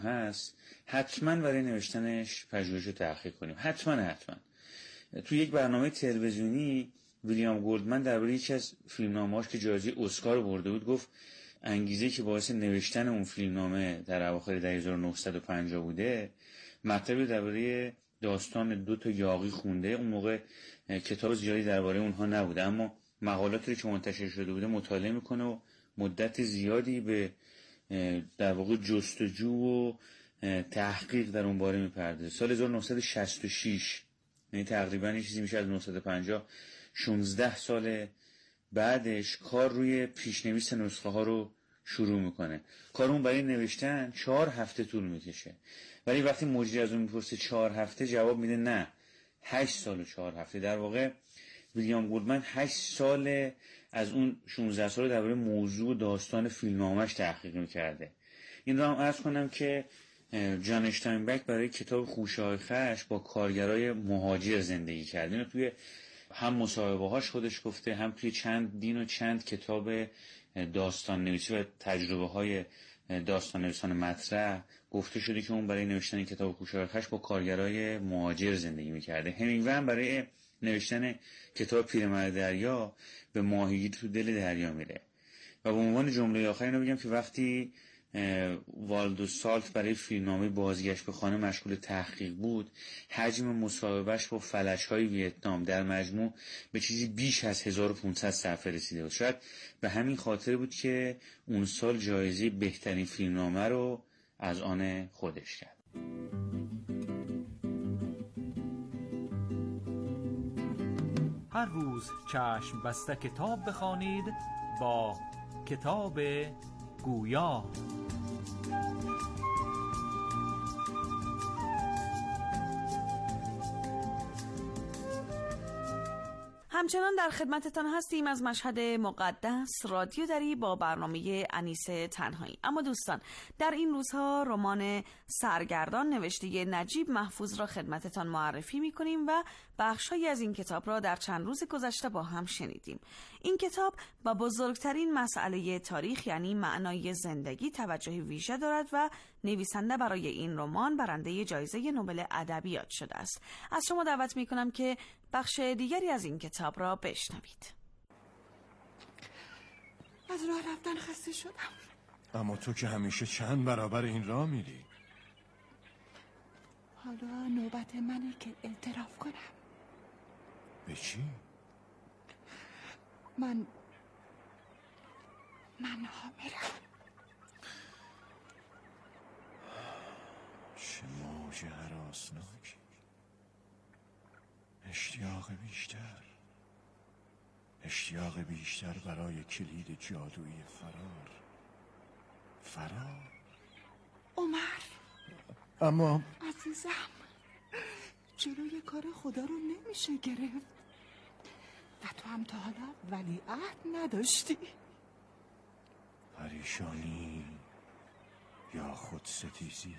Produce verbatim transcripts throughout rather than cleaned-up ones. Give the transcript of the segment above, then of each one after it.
هست حتما برای نوشتنش پژوهش و تحقیق کنیم. حتما حتما. توی یک برنامه تلویزیونی ویلیام گلدمن درباره یکی از فیلمنامه‌هاش که جایزه اسکار برده بود گفت انگیزه که باعث نوشتن اون فیلمنامه در اواخر دهه هزار و نهصد و پنجاه بوده مطلبی درباره داستان دو تا یاغی خونده. اون موقع کتاب زیادی درباره اونها نبوده، اما مقالاتی که منتشر شده بوده مطالعه میکنه و مدت زیادی به در واقع جستجو و تحقیق در اون باره میپردازه. سال هزار و نهصد و شصت و شش، یعنی تقریبا یه چیزی میشه از نهصد و پنجاه، شانزده سال بعدش کار روی پیشنویس نسخه ها رو شروع میکنه. کارون برای نوشتن چهار هفته طول میکشه، ولی وقتی مجری از اون میپرسه چهار هفته جواب میده نه، هشت سال و چهار هفته. در واقع ویلیام گلدمن هشت سال از اون شانزده سال درباره موضوع داستان فیلمنامه‌اش تحقیق میکرده. این رو هم عرض کنم که جان اشتاینبک برای کتاب خوشه‌های خشم با کارگرای مهاجر زندگی کرد. اینو توی هم مصاحبه‌هاش خودش گفته، هم توی چند دین و چند کتاب داستان نویسی و تجربه‌های داستان نویسان مطرح گفته شده که اون برای نوشتن این کتاب خوشه‌های خشم با کارگرای مهاجر زندگی می‌کرده. همینگوی هم برای نوشتن کتاب پیرمرد دریا به ماهیگیری تو دل دریا میره. و به عنوان جمله آخر اینو بگم که وقتی والدو سالت برای فیلمنامه بازگشت به خانه مشغول تحقیق بود، حجم مصاحبهش با فلش‌های ویتنام در مجموع به چیزی بیش از هزار و پانصد صفحه رسیده بود. شاید به همین خاطر بود که اون سال جایزه بهترین فیلمنامه رو از آن خودش کرد. هر روز چشم بسته کتاب بخوانید با کتاب گویا. همچنان در خدمتتان هستیم از مشهد مقدس رادیو دری با برنامه انیسه تنهایی. اما دوستان، در این روزها رمان سرگردان نوشته نجیب محفوظ را خدمتتان معرفی می‌کنیم و بخش‌هایی از این کتاب را در چند روز گذشته با هم شنیدیم. این کتاب با بزرگترین مسئله تاریخ یعنی معنای زندگی توجه ویژه دارد و نویسنده برای این رمان برنده جایزه نوبل ادبیات شده است. از شما دعوت می‌کنم که بخش دیگری از این کتاب را بشنوید. از راه رفتن خسته شدم. اما تو که همیشه چند برابر این راه میری. حالا نوبت منه که اعتراف کنم. به چی؟ من من حاملم. چه موج هراسناکی. اشتیاق بیشتر اشتیاق بیشتر برای کلید جادویی فرار فرار عمر. اما عزیزم، جلوی کار خدا رو نمیشه گرفت و تو هم تا حالا ولیعهد نداشتی. پریشانی یا خودستیزی،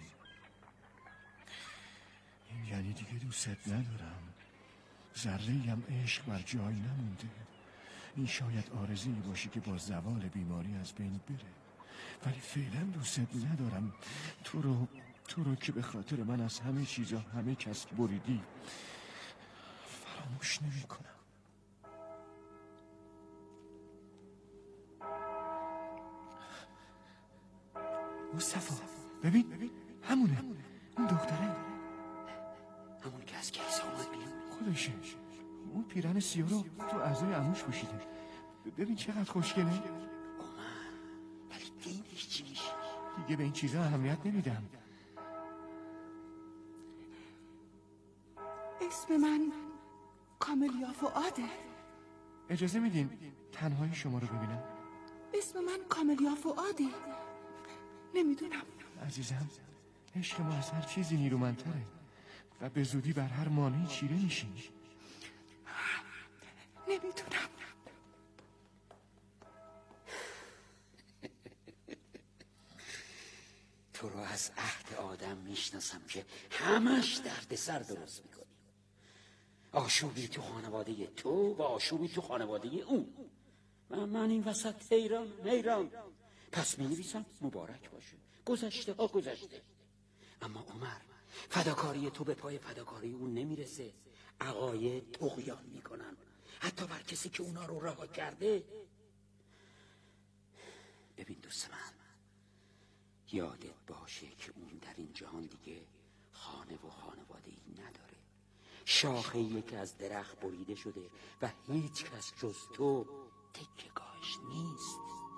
این یعنی دیگه دوست ندارم. ذره‌ای هم عشق بر جای نمونده. این شاید آرزویی باشه که با زوال بیماری از بین بره، ولی فعلا دوست ندارم. تو رو تو رو که به خاطر من از همه چیزا همه کس بریدی فراموش نمی کنم. مصطفی ببین ببین همونه اون دختره، همون که از کلیسا اومد بیرون. خودشه. اون پیرن سیاه رو تو اعضای عموش پوشیده. ببین چقدر خوشگله. اومد، ولی دینش چی میشه؟ دیگه به این چیزا اهمیت نمیدم. اسم من کاملیا فؤاده. اجازه میدین تنهایی شما رو ببینم؟ اسم من کاملیا فؤاده. نمیدونم عزیزم، عشق ما از هر چیزی نیرومندتره و به زودی بر هر مانعی چیره میشیم. نمیدونم. تو رو از عهد آدم میشناسم که همش درد سر درست میکنی. آشوبی تو خانواده تو و آشوبی تو خانواده اون. من, من این وسط حیران حیران. پس می نویسم مبارک باشه، گذشته ها گذشته. اما عمر، فداکاری تو به پای فداکاری اون نمیرسه. عقاید طغیان میکنن، حتی بر کسی که اونا رو رها کرده. ببین دوست من، یادت باشه که اون در این جهان دیگه خانه و خانواده‌ای نداره. شاخه‌ای که از درخت بریده شده و هیچ کس جز تو تکیه‌گاهش نیست.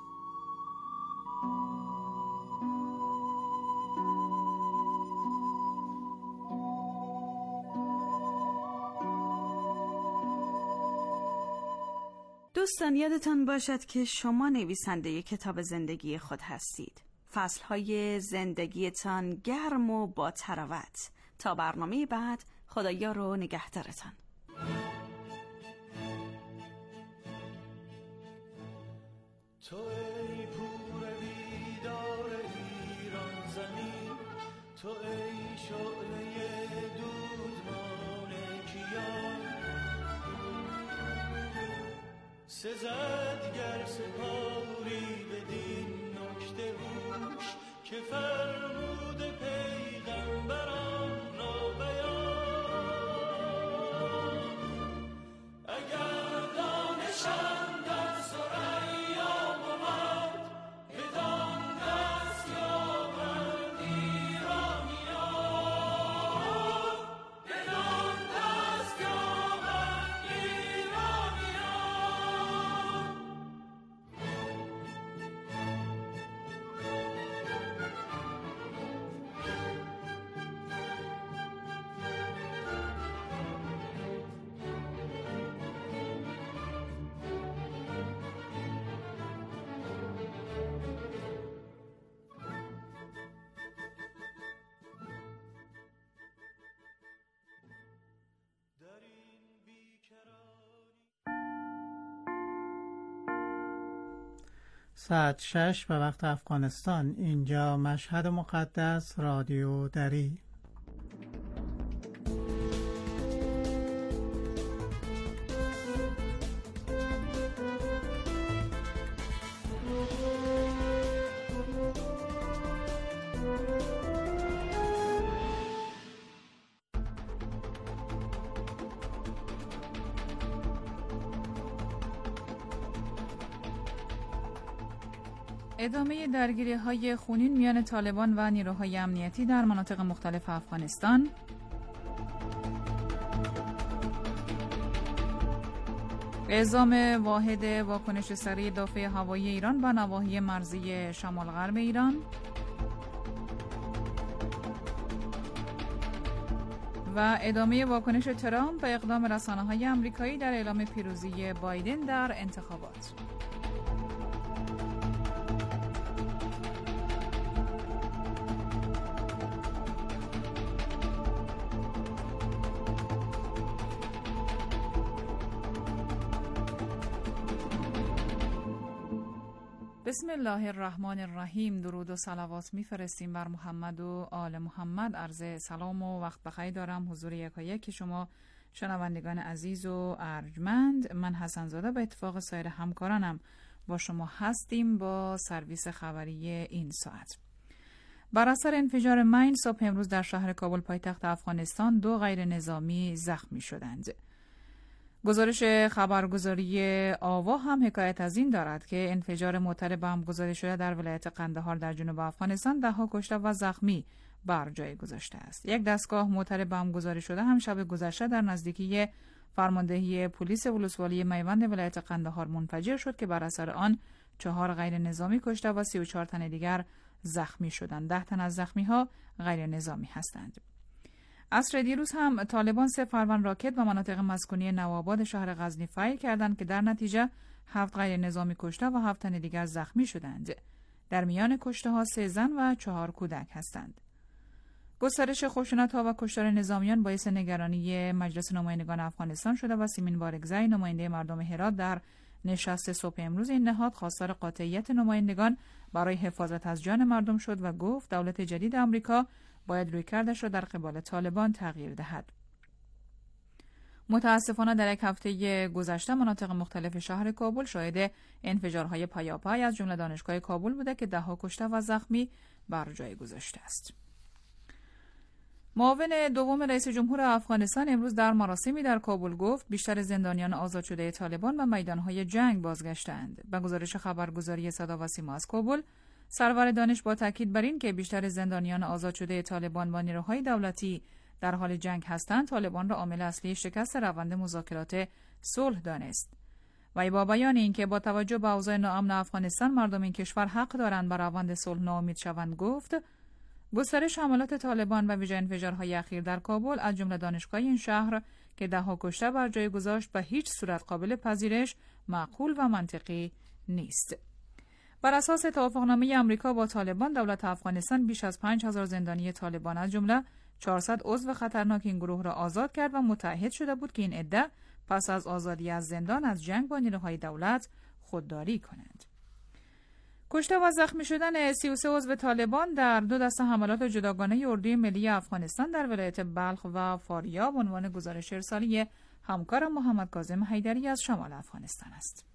دوستان، یادتان باشد که شما نویسنده کتاب زندگی خود هستید. فصلهای زندگیتان گرم و با تراوت. تا برنامه بعد، خدایا رو نگهدارتان. تو ای پور بیدار ایران زمین، تو ای شعله دودمان کیان، سزد گر سپاری بدین نکته هوش که فرمود پیغمبران را بیان. اگر دانشم در ثریا بود، بدان دست یابند ایرانیان، بدان دست یابند ایرانیان. ساعت شش به وقت افغانستان. اینجا مشهد مقدس، رادیو دری. ادامه درگیری‌های خونین میان طالبان و نیروهای امنیتی در مناطق مختلف افغانستان، اعزام واحد واکنش سریع دافع هوایی ایران به نواحی مرزی شمال غرب ایران و ادامه واکنش ترامپ به اقدام رسانه‌های آمریکایی در اعلام پیروزی بایدن در انتخابات. بسم الله الرحمن الرحیم. درود و صلوات میفرستیم بر محمد و آل محمد. عرض سلام و وقت بخیر دارم حضور یکایک شما شنوندگان عزیز و ارجمند. من حسن زاده به اتفاق سایر همکارانم با شما هستیم با سرویس خبری این ساعت. بر اثر انفجار مین صبح امروز در شهر کابل پایتخت افغانستان دو غیر نظامی زخمی شدند. گزارش خبرگزاری آوا هم حکایت از این دارد که انفجار موتر بمب گذاری شده در ولایت قندهار در جنوب افغانستان ده ها کشته و زخمی بر جای گذاشته است. یک دستگاه موتر بمب گذاری شده هم شب گذشته در نزدیکی فرماندهی پلیس ولسوالی میوند ولایت قندهار منفجر شد که بر اثر آن چهار غیر نظامی کشته و سی و چهار تن دیگر زخمی شدند. ده تن از زخمی ها غیر نظامی هستند. عصر دیروز هم طالبان سه فروند راکت و مناطق مسکونی نوآباد شهر غزنی فیر کردند که در نتیجه هفت غیر نظامی کشته و هفت تن دیگر زخمی شدند. در میان کشته ها سه زن و چهار کودک هستند. گسترش خشونت‌ها و کشتار نظامیان باعث نگرانی مجلس نمایندگان افغانستان شده و سیمین بارگزئی نماینده مردم هرات در نشست صبح امروز این نهاد خواستار قاطعیت نمایندگان برای حفاظت از جان مردم شد و گفت دولت جدید آمریکا باید رویکردش را در قبال طالبان تغییر دهد. متاسفانه در یک هفته گذشته مناطق مختلف شهر کابل شاهد انفجارهای پیاپی از جمله دانشگاه کابل بوده که ده ها کشته و زخمی بر جای گذاشته است. معاون دوم رئیس جمهور افغانستان امروز در مراسمی در کابل گفت بیشتر زندانیان آزاد شده طالبان به میدانهای جنگ بازگشتند. به گزارش خبرگزاری صدا و سیما از کابل، سرور دانش با تاکید بر این که بیشتر زندانیان آزاد شده طالبان با نیروهای دولتی در حال جنگ هستند، طالبان را عامل اصلی شکست روند مذاکرات صلح دانست. و با بیان اینکه با توجه به اوضاع ناامن افغانستان مردم این کشور حق دارند بر روند صلح ناامید شوند، گفت گسترش حملات طالبان و ویژه انفجارهای اخیر در کابل از جمله دانشگاه این شهر که ده‌ها کشته بر جای گذاشت به هیچ صورت قابل پذیرش، معقول و منطقی نیست. بر اساس توافقنامه آمریکا با طالبان، دولت افغانستان بیش از پنج هزار زندانی طالبان از جمله چهارصد عضو خطرناک این گروه را آزاد کرد و متعهد شده بود که این عده پس از آزادی از زندان از جنگ با نیروهای دولت خودداری کنند. کشته و زخمی شدن سی و سه عضو طالبان در دو دسته حملات جداگانه اردوی ملی افغانستان در ولایت بلخ و فاریاب عنوان گزارش ارسالی همکار محمد کاظم حیدری از شمال افغانستان است.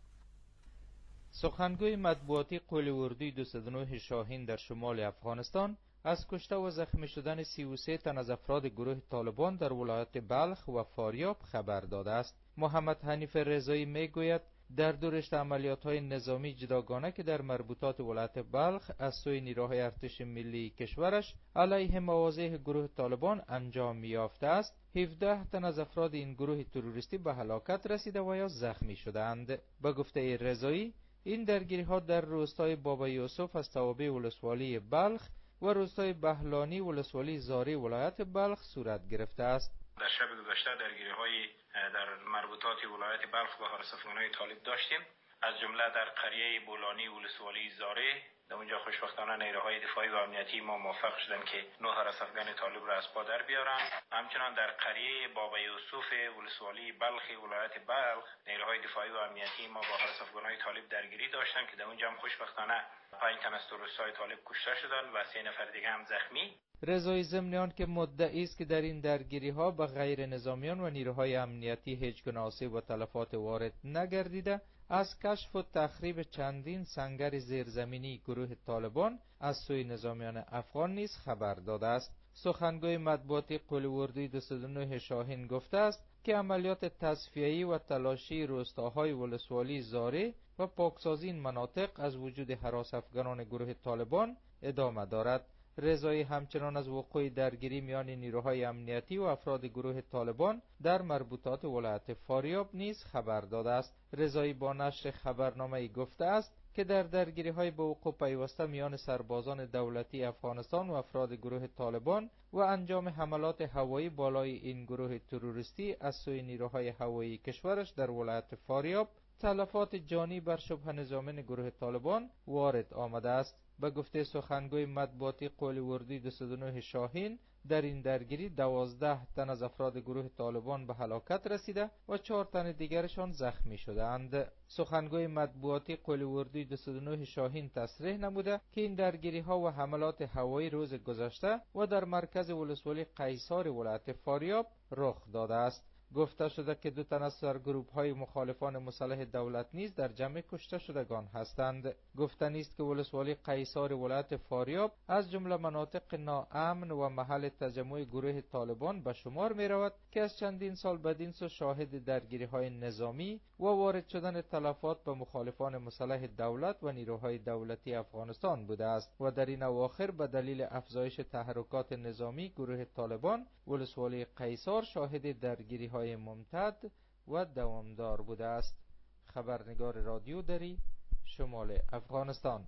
سخنگوی مطبوعاتی قول اردوی دویست و نه شاهین در شمال افغانستان از کشته و زخمی شدن سی و سه تن از افراد گروه طالبان در ولایت بلخ و فاریاب خبر داده است. محمد حنیف رضایی میگوید در دو رشته عملیات‌های نظامی جداگانه که در مربوطات ولایت بلخ از سوی نیروهای ارتش ملی کشورش علیه مواضع گروه طالبان انجام یافته است، هفده تن از افراد این گروه تروریستی به هلاکت رسیده و یا زخمی شدند. به گفته رضایی، این درگیری‌ها در روستای بابا یوسف از توابع ولسوالی بلخ و روستای بهلانی ولسوالی زاری ولایت بلخ صورت گرفته است. در شب گذشته درگیری‌های در مربوطات ولایت بلخ و حراس‌افغان‌های طالب داشتیم، از جمله در قریه بولانی ولسوالی زاره. در اونجا خوشبختانه نیروهای دفاعی و امنیتی ما موفق شدن که نه حراس‌افغان طالب را از پا در بیارن. همچنان در قریه بابا یوسف ولسوالی بلخ ولایت بلخ نیروهای دفاعی و امنیتی ما با حراس‌افغان‌های طالب درگیری داشتن که در اونجا هم خوشبختانه پنج تن از تروریست‌های طالب کشته شدند و سه نفر دیگه هم زخمی. رضایی ضمن آن که مدعی است که در این درگیری ها به غیر نظامیان و نیروهای امنیتی هیچ گونه آسیب و تلفات وارد نگردیده، از کشف و تخریب چندین سنگر زیرزمینی گروه طالبان از سوی نظامیان افغان نیز خبر داده است. سخنگوی مطبوعاتی قول اردوی دویست و نه شاهین گفته است که عملیات تصفیه‌ای و تلاشی روستاهای ولسوالی زاره و پاکسازی این مناطق از وجود هراس افغانان گروه طالبان ادامه دارد. رضایی همچنان از وقوع درگیری میان نیروهای امنیتی و افراد گروه طالبان در مربوطات ولایت فاریاب نیز خبر داده است. رضایی با نشر خبرنامه گفته است که در درگیری های به وقوع پیوسته میان سربازان دولتی افغانستان و افراد گروه طالبان و انجام حملات هوایی بالای این گروه تروریستی از سوی نیروهای هوایی کشورش در ولایت فاریاب تلفات جانی بر شبه نظامیان گروه طالبان وارد آمده است. به گفته سخنگوی مطبوعاتی قول اردوی دویست و نه شاهین، در این درگیری دوازده تن از افراد گروه طالبان به هلاکت رسیده و چهار تن دیگرشان زخمی شدند. سخنگوی مطبوعاتی قول اردوی دویست و نه شاهین تصریح نموده که این درگیری ها و حملات هوایی روز گذشته و در مرکز ولسوالی قیصار ولایت فاریاب رخ داده است. گفته شده که دو تن از سرگروپ های مخالفان مسلح دولت نیز در جمع کشته شدگان هستند. گفتنی است که ولسوالی قیصار ولایت فاریاب از جمله مناطق ناامن و محل تجمع گروه طالبان به شمار می رود که از چندین سال بدین سو شاهد درگیری های نظامی و وارد شدن تلفات به مخالفان مسلح دولت و نیروهای دولتی افغانستان بوده است و در این اواخر به دلیل افزایش تحرکات نظامی گروه طالبان ولسوالی قیصار شاهد درگیری های ممتد و دوامدار بوده است. خبرنگار رادیو دری، شمال افغانستان.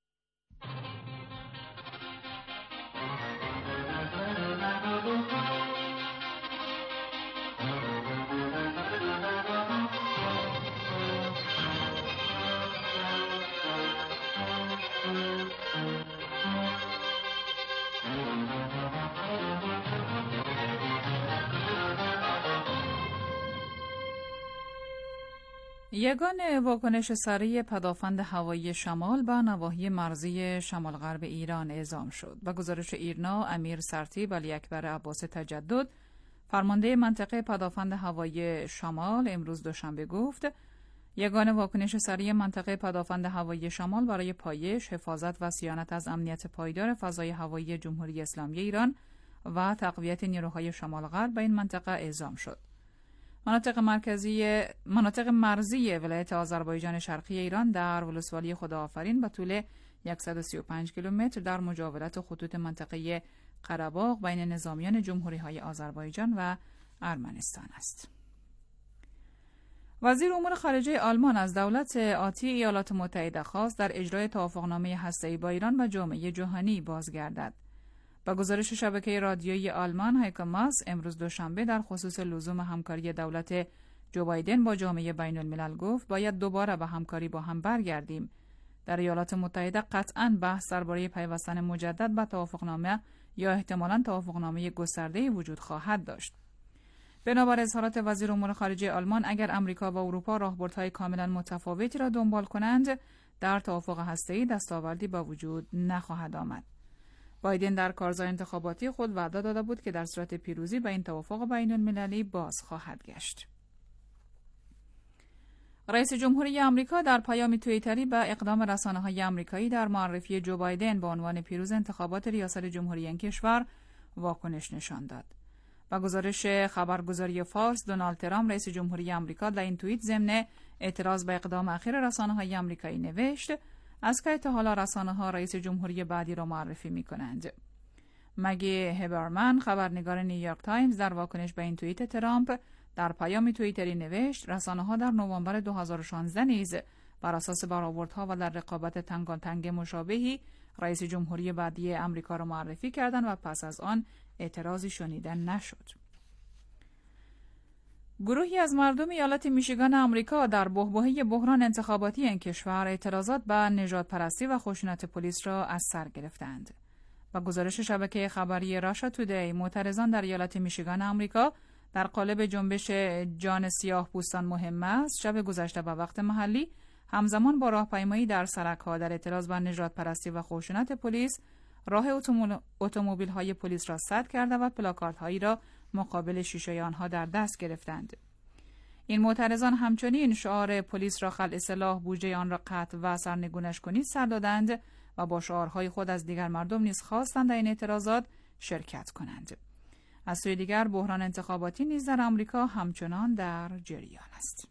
یگان واکنش سریع پدافند هوایی شمال به نواحی مرزی شمال غرب ایران اعزام شد. به گزارش ایرنا، امیر سرتیب علی اکبر عباس تجدد، فرمانده منطقه پدافند هوایی شمال، امروز دوشنبه گفت یگان واکنش سریع منطقه پدافند هوایی شمال برای پایش، حفاظت و صیانت از امنیت پایدار فضای هوایی جمهوری اسلامی ایران و تقویت نیروهای شمال غرب به این منطقه اعزام شد. مناطق مرکزی مناطق مرزی ولایت آذربایجان شرقی ایران در ولسوالی خداآفرین به طول صد و سی و پنج کیلومتر در مجاورت خطوط منطقه قره‌باغ بین نظامیان جمهوری‌های آذربایجان و ارمنستان است. وزیر امور خارجه آلمان از دولت آتی ایالات متحده خواست در اجرای توافقنامه هسته‌ای با ایران و جامعه جهانی بازگردد. با گزارش شبکه رادیویی آلمان هایکو ماس امروز دوشنبه در خصوص لزوم همکاری دولت جو بایدن با جامعه بین الملل گفت باید دوباره به همکاری با هم برگردیم. در ایالات متحده قطعاً بحث درباره پیوستن مجدد به توافقنامه یا احتمالاً توافقنامه گسترده‌ای وجود خواهد داشت. بنابر اظهارات وزیر امور خارجه آلمان اگر امریکا و اروپا راهبردهای کاملا متفاوتی را دنبال کنند در توافق هسته‌ای دستاوردی با وجود نخواهد آمد. بایدن در کارزار انتخاباتی خود وعده داده بود که در صورت پیروزی به این توافق بین المللی باز خواهد گشت. رئیس جمهوری آمریکا در پیام توییتری به اقدام رسانه‌های آمریکایی در معرفی جو بایدن به عنوان پیروز انتخابات ریاست جمهوری این کشور واکنش نشان داد. با گزارش خبرگزاری فارس، دونالد ترامپ رئیس جمهوری آمریکا در این توییت ضمن اعتراض به اقدام اخیر رسانه‌های آمریکایی نوشت از که تا حالا رسانه‌ها رئیس جمهوری بعدی را معرفی می‌کنند. مگی هبرمن خبرنگار نیویورک تایمز در واکنش به این توییت ترامپ در پیام توییتری نوشت رسانه‌ها در نوامبر دو هزار و شانزده نیز بر اساس برآوردها و در رقابت تنگاتنگ مشابهی رئیس جمهوری بعدی آمریکا را معرفی کردند و پس از آن اعتراضی شنیده نشد. گروهی از مردم ایالت میشیگان آمریکا در بحبوحه بحران انتخاباتی این کشور اعتراضات به نژادپرستی و خشونت پلیس را از سر گرفتند. با گزارش شبکه خبری راشا تودی، معترضان در ایالت میشیگان آمریکا در قالب جنبش جان سیاه پوستان مهم است شب گذشته به وقت محلی همزمان با راهپیمایی در سرک‌ها در اعتراض بر نژادپرستی و خشونت پلیس راه اتومبیل‌های پلیس را سد کرده و پلاکاردهایی را مقابل شیشه آنها در دست گرفتند. این معترضان همچنین شعار پلیس را خلع سلاح، بودجه آن را قطع و سرنگونش کنید سر دادند و با شعارهای خود از دیگر مردم نیز خواستند در این اعتراضات شرکت کنند. از سوی دیگر بحران انتخاباتی نیز در آمریکا همچنان در جریان است.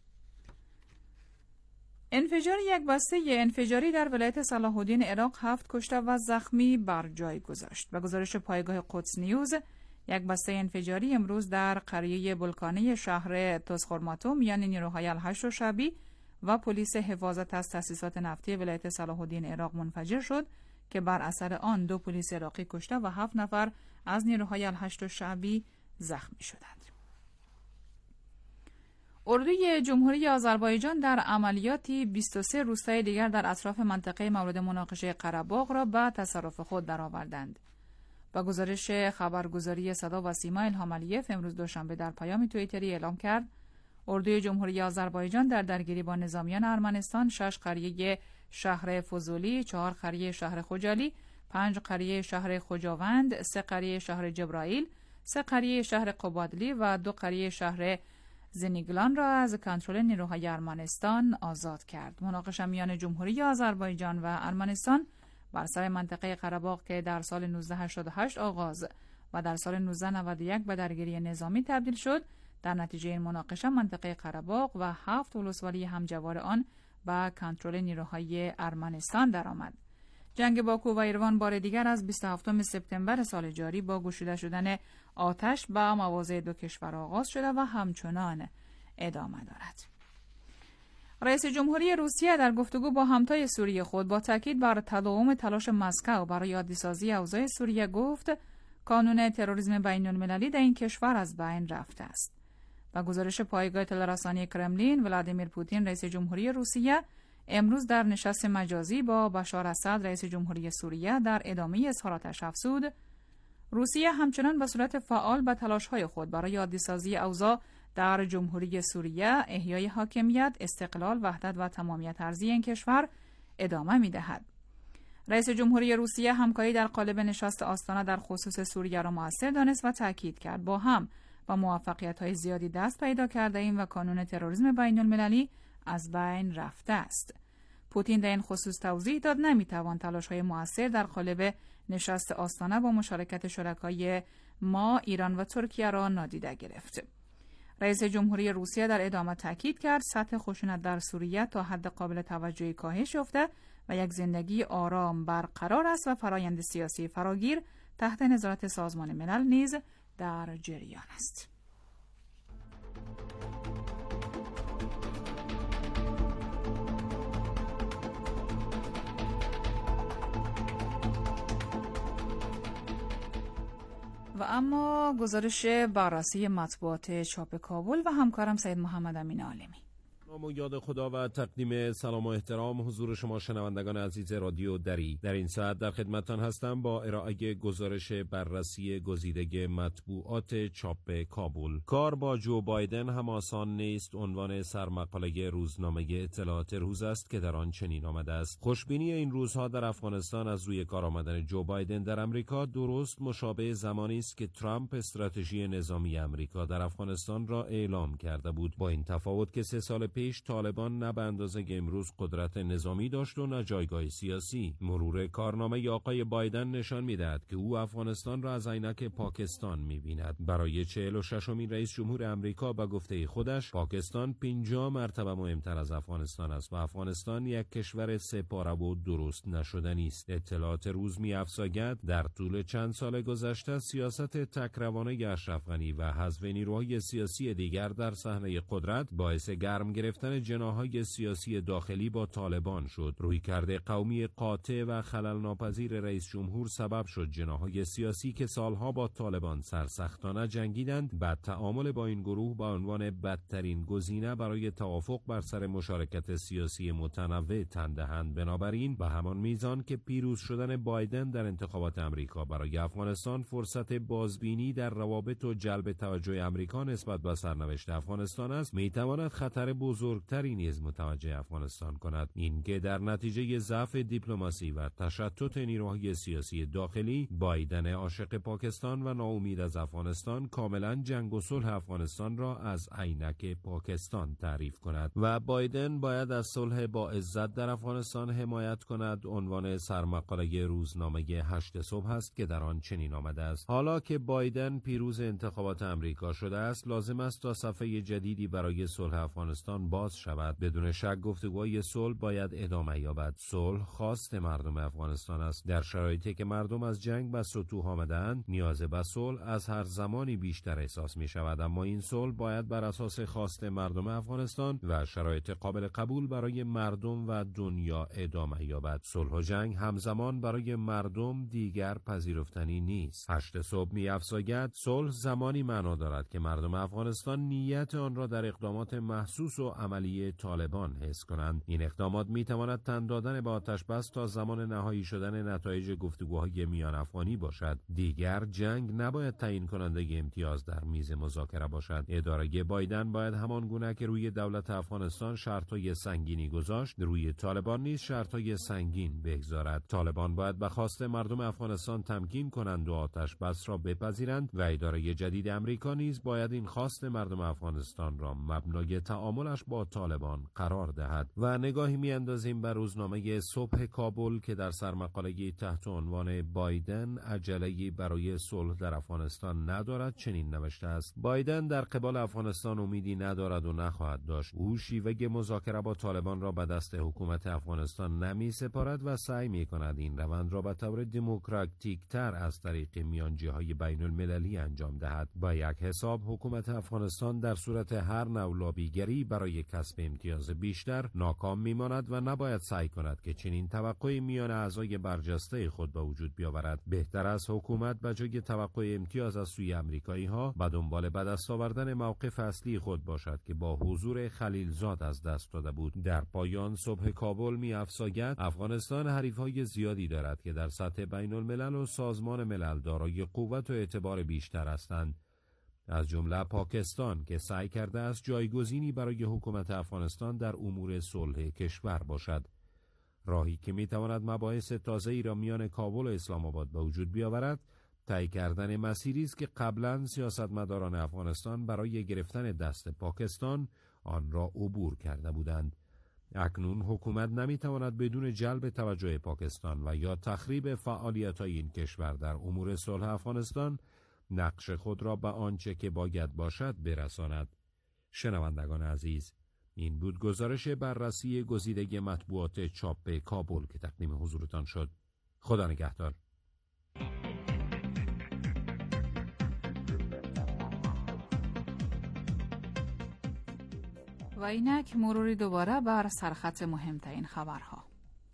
انفجار یک بسته انفجاری در ولایت صلاح الدین عراق هفت کشته و زخمی بر جای گذاشت. به گزارش پایگاه قدس نیوز، یک بسته انفجاری امروز در قریه بلکانه شهر تزخرماتو میان نیروهای الهشت و شعبی و پلیس حفاظت از تأسیسات نفتی ولایت صلاح الدین عراق منفجر شد که بر اثر آن دو پلیس عراقی کشته و هفت نفر از نیروهای الهشت و شعبی زخمی شدند. اردوی جمهوری آذربایجان در عملیاتی بیست و سه روستای دیگر در اطراف منطقه مورد مناقشه قره‌باغ را به تصرف خود درآوردند. با گزارش خبرگزاری صدا و سیما الهام علیف امروز دوشنبه در پیام توییتری اعلام کرد اردوی جمهوری آذربایجان در درگیری با نظامیان ارمنستان شش قریه شهر فضولی، چهار قریه شهر خجالی، پنج قریه شهر خجاوند، سه قریه شهر جبرائیل، سه قریه شهر قبادلی و دو قریه شهر زنیگلان را از کنترل نیروهای ارمنستان آزاد کرد. مناقشه میان جمهوری آذربایجان و ارمنستان بر سر منطقه قره‌باغ که در سال نوزده هشتاد و هشت آغاز و در سال نوزده نود و یک به درگیری نظامی تبدیل شد، در نتیجه این مناقشه منطقه قره‌باغ و هفت ولسوالی همجوار آن به کنترل نیروهای ارمنستان درآمد. جنگ باکو و ایروان بار دیگر از بیست و هفتم سپتامبر سال جاری با گشوده شدن آتش به مواضع دو کشور آغاز شده و همچنان ادامه دارد. رئیس جمهوری روسیه در گفتگو با همتای سوریه خود با تاکید بر تداوم تلاش مسکو برای عادی‌سازی اوضاع سوریه گفت کانون تروریسم بین‌المللی در این کشور از بین رفته است. با گزارش پایگاه تلرسانی کرملین، ولادیمیر پوتین رئیس جمهوری روسیه امروز در نشست مجازی با بشار اسد رئیس جمهوری سوریه در ادامه اظهاراتش افزود روسیه همچنان به صورت فعال به تلاش‌های خود برای عادی‌سازی اوضاع در جمهوری سوریه، احیای حاکمیت، استقلال، وحدت و تمامیت ارضی این کشور ادامه می‌دهد. رئیس جمهوری روسیه همکاری در قالب نشست آستانه در خصوص سوریه را موثر دانست و تاکید کرد با هم با موفقیت‌های زیادی دست پیدا کرده ایم و کانون تروریسم بین‌المللی از بین رفته است. پوتین در این خصوص توضیح داد نمیتوان تلاش‌های موثر در قالب نشست آستانه با مشارکت شرکای ما، ایران و ترکیه را نادیده گرفت. رئیس جمهوری روسیه در ادامه تاکید کرد سطح خشونت در سوریه تا حد قابل توجهی کاهش یافته و یک زندگی آرام برقرار است و فرایند سیاسی فراگیر تحت نظارت سازمان ملل نیز در جریان است. و اما گزارش بررسی مطبوعات چاپ کابل و همکارم سید محمد امین عالمی. نام و یاد خدا و تقدیم سلام و احترام حضور شما شنوندگان عزیز رادیو دری. در این ساعت در خدمتتان هستم با ارائه گزارش بررسی گزیده مطبوعات چاپ کابل. کار با جو بایدن هم آسان نیست عنوان سرمقاله روزنامه اطلاعات روز است که در آن چنین آمده است: خوشبینی این روزها در افغانستان از روی کار آمدن جو بایدن در امریکا درست مشابه زمانی است که ترامپ استراتژی نظامی امریکا در افغانستان را اعلام کرده بود، با این تفاوت که سه سال پیش طالبان نه به اندازه امروز قدرت نظامی داشت و نه جایگاه سیاسی. مرور کارنامه آقای بایدن نشان می‌دهد که او افغانستان را از عینک پاکستان می‌بیند. برای چهل و ششمین رئیس جمهور امریکا به گفته خودش پاکستان پنجاه مرتبه مهمتر از افغانستان است و افغانستان یک کشور سه‌پاره و درست نشدنی است. اطلاعات روز می‌افزاید در طول چند سال گذشته سیاست تکروانه اشرف غنی و حذف نیروهای سیاسی دیگر در صحنه قدرت باعث گرم گرفتن جناح‌های سیاسی داخلی با طالبان شد. رویکرد قومی قاطع و خلل ناپذیر رئیس جمهور سبب شد جناح‌های سیاسی که سالها با طالبان سرسختانه جنگیدند بعد تعامل با این گروه با عنوان بدترین گزینه برای توافق بر سر مشارکت سیاسی متنوع تن دهند. بنابراین به همان میزان که پیروز شدن بایدن در انتخابات امریکا برای افغانستان فرصت بازبینی در روابط و جلب توجه امریکا نسبت به سرنوشت افغانستان است، میتواند خطر بزرگتری نیز متوجه افغانستان کند. این که در نتیجه ضعف دیپلماسی و تشتت نیروهای سیاسی داخلی بایدن عاشق پاکستان و ناامید از افغانستان کاملا جنگ و صلح افغانستان را از عینک پاکستان تعریف کند و بایدن باید از صلح با عزت در افغانستان حمایت کند عنوان سرمقاله روزنامه هشت صبح است که در آن چنین آمده است: حالا که بایدن پیروز انتخابات امریکا شده است لازم است تا صفحه جدیدی برای صلح افغانستان باز شود. بدون شک گفتگوهای صلح باید ادامه یابد. صلح خواست مردم افغانستان است. در شرایطی که مردم از جنگ به سطوح آمده‌اند نیاز به صلح از هر زمانی بیشتر احساس می شود، اما این صلح باید بر اساس خواست مردم افغانستان و شرایط قابل قبول برای مردم و دنیا ادامه یابد. صلح و جنگ همزمان برای مردم دیگر پذیرفتنی نیست. هشت صبح می افزاید صلح زمانی معنا دارد که مردم افغانستان نیت آن را در اقدامات محسوس و عملی طالبان حس کنند. این اقدامات می تواند تن دادن به آتش بس تا زمان نهایی شدن نتایج گفتگوهای میان افغانی باشد. دیگر جنگ نباید تعیین کننده امتیاز در میز مذاکره باشد. اداره بایدن باید همان گونه که روی دولت افغانستان شرطهای سنگینی گذاشت روی طالبان نیز شرطهای سنگین بگذارد. طالبان باید به خواست مردم افغانستان تمکین کنند و آتش بس را بپذیرند و اداره جدید امریکا نیز باید این خواست مردم افغانستان را مبنای تعاملش با طالبان قرار دهد. و نگاهی میاندازیم بر روزنامه صبح کابل که در سرمقاله تحت عنوان بایدن عجله‌ای برای صلح در افغانستان ندارد چنین نوشته است: بایدن در قبال افغانستان امیدی ندارد و نخواهد داشت. او شیوه مذاکره با طالبان را به دست حکومت افغانستان نمی سپارد و سعی می کند این روند را به طور دموکراتیک تر از طریق میانجی‌های بین المللی انجام دهد. با یک حساب حکومت افغانستان در صورت هر نوع لابیگری برای کسب امتیاز بیشتر ناکام میماند و نباید سعی کند که چنین توقعی میان اعضای برجسته خود به وجود بیاورد. بهتر است حکومت به جای توقع امتیاز از سوی امریکایی ها به دنبال به دست آوردن موقف اصلی خود باشد که با حضور خلیلزاد از دست داده بود. در پایان صبح کابل می افزاید افغانستان حریفهای زیادی دارد که در سطح بین الملل و سازمان ملل دارای قوت و اعتبار بیشتر هستند، از جمله پاکستان که سعی کرده است جایگزینی برای حکومت افغانستان در امور صلح کشور باشد. راهی که میتواند مباحث تازه‌ای را میان کابل و اسلام آباد به وجود بیاورد، طی کردن مسیری است که قبلا سیاستمداران افغانستان برای گرفتن دست پاکستان آن را عبور کرده بودند. اکنون حکومت نمیتواند بدون جلب توجه پاکستان و یا تخریب فعالیت‌های این کشور در امور صلح افغانستان نقش خود را به آنچه که باید باشد برساند. شنوندگان عزیز، این بود گزارش بررسی گزیدگی مطبوعات چاپ کابل که تقدیم حضورتان شد. خدا نگهدار. و اینک مروری دوباره بر سرخط مهمترین خبرها.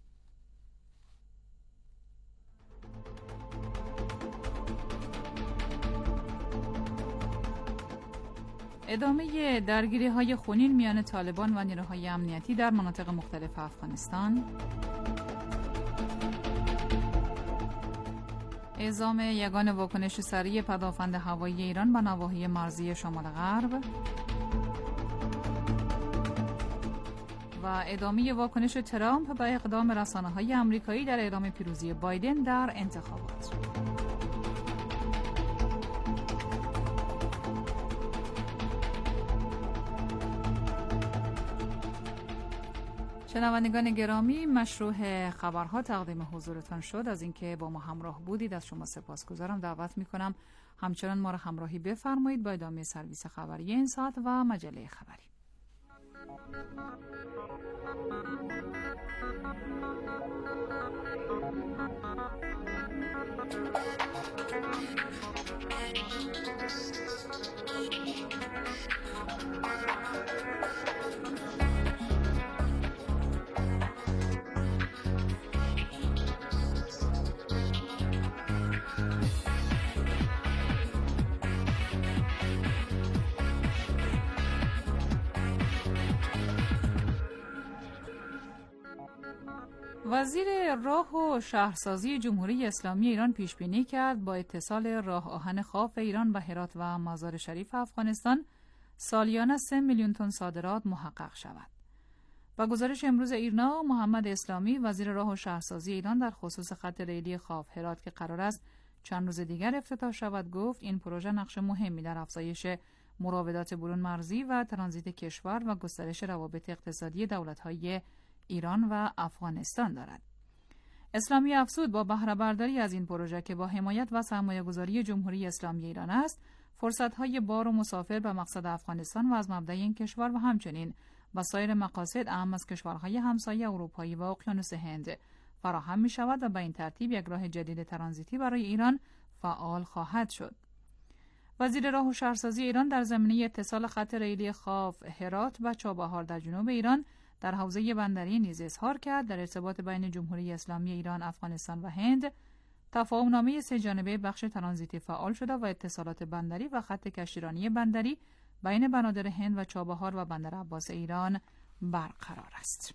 ادامه درگیری های خونین میان طالبان و نیروهای امنیتی در مناطق مختلف افغانستان. اعزام یگان واکنش سریع پدافند هوایی ایران به نواحی مرزی شمال غرب. و ادامه واکنش ترامپ به اقدام رسانه‌های آمریکایی در اعلام پیروزی بایدن در انتخابات. شنوندگان گرامی، مشروع خبرها تقدیم حضورتان شد. از اینکه با ما همراه بودید از شما سپاسگزارم. دعوت می‌کنم همچنان ما را همراهی بفرمایید با ادامه سرویس خبری این ساعت و مجله خبری. وزیر راه و شهرسازی جمهوری اسلامی ایران پیش بینی کرد با اتصال راه آهن خاف ایران به هرات و مزار شریف افغانستان سالیانه سه میلیون تن صادرات محقق شود. با گزارش امروز ایرنا، محمد اسلامی وزیر راه و شهرسازی ایران در خصوص خط ریلی خاف هرات که قرار است چند روز دیگر افتتاح شود گفت این پروژه نقش مهمی در افزایش مراودات برون مرزی و ترانزیت کشور و گسترش روابط اقتصادی دولت‌های ایران و افغانستان دارد. اسلامی افزود با بهره برداری از این پروژه که با حمایت و سرمایه‌گذاری جمهوری اسلامی ایران است، فرصت‌های بار و مسافر به مقصد افغانستان و از مبدأ این کشور و همچنین و سایر مقاصد اهم از کشورهای همسایه اروپایی و اقیانوس هند فراهم می‌شود و به این ترتیب یک راه جدید ترانزیتی برای ایران فعال خواهد شد. وزیر راه و شهرسازی ایران در زمینه اتصال خط ریلی خاف هرات و چابهار در جنوب ایران در حوزه بندری نیز اظهار کرد در ارتباط بین جمهوری اسلامی ایران، افغانستان و هند تفاهم‌نامه سه جانبه بخش ترانزیتی فعال شده و اتصالات بندری و خط کشتیرانی بندری بین بنادر هند و چابهار و بندر عباس ایران برقرار است.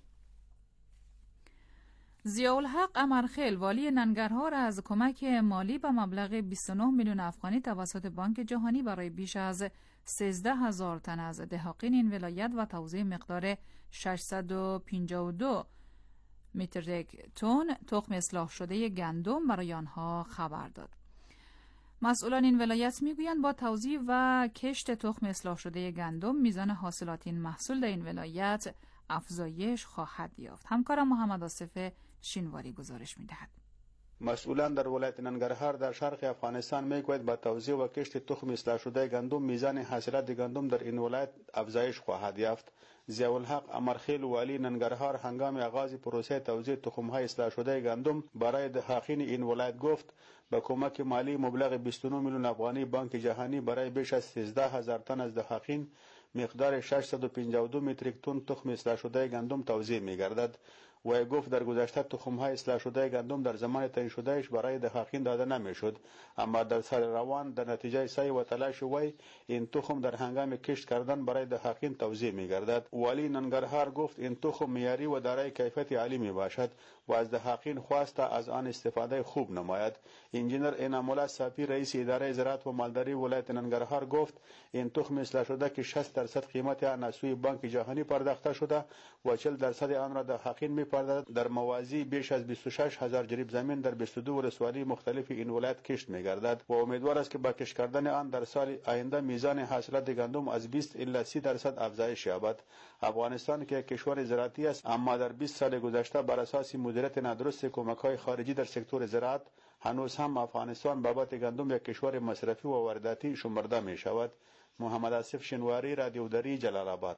ضیاءالحق امرخیل والی ننگرهار از کمک مالی به مبلغ بیست و نه میلیون افغانی توسط بانک جهانی برای بیش از سیزده هزار تن از دهاقین این ولایت و توزیع مقدار ششصد و پنجاه و دو متریک تن تخم اصلاح شده گندم برای آنها خبر داد. مسئولان این ولایت میگویند با توزیع و کشت تخم اصلاح شده گندم میزان حاصلات این محصول در این ولایت افزایش خواهد یافت. همکارم محمد آصف شینواری گزارش میدهد. مسئولان در ولایت ننگرهار در شرق افغانستان میگویند با توزیع و کشت تخم اصلاح شده گندم میزان حاصلات گندم در این ولایت افزایش خواهد یافت. ضیاءالحق امرخیل والی ننگرهار هنگام آغاز پروسه توزیع تخم‌های اصلاح شده گندم برای دهقان این ولایت گفت با کمک مالی مبلغ بیست و نه میلیون افغانی بانک جهانی برای بیش از سیزده هزار تن از دهقان مقدار ششصد و پنجاه و دو متریک تن تخم اصلاح شده گندم توزیع می‌گردد. و گفت در گذشته تخم‌های اصلاح شده گندم در زمان تعیین شدهش برای دهقان داده نمی‌شد، اما در سال روان در نتیجه سعی و تلاش وی این تخم در هنگام کشت کردن برای دهقان توزیع می‌گردد. والی ننگرهار گفت این تخم معیاری و دارای کیفیت عالی میباشد و از دهقان خواسته از آن استفاده خوب نماید. انجینر انعام الله صافی رئیس اداره زراعت و مالداری ولایت ننگرهار گفت این تخم اصلاح شده که شصت درصد قیمت آن از سوی بانک جهانی پرداخته شده و چهل درصد آن را دهقان می‌پردازد در موازی بیش از بیست و شش هزار جریب زمین در بیست و دو ولسوالی مختلف این ولایت کشت می‌گردد و امیدوار است که با کشت کردن آن در سال آینده میزان حاصلات گندم از بیست الی سی درصد افزایش یابد. افغانستان که کشور زراعتی است اما در بیست سال گذشته بر اساس مدیریت نادرست کمک‌های خارجی در سکتور زراعت هنوز هم افغانستان بابت گندم یک کشور مصرفی و وارداتی شمرده می شود. محمد آصف شنواری، رادیو دری، جلال آباد.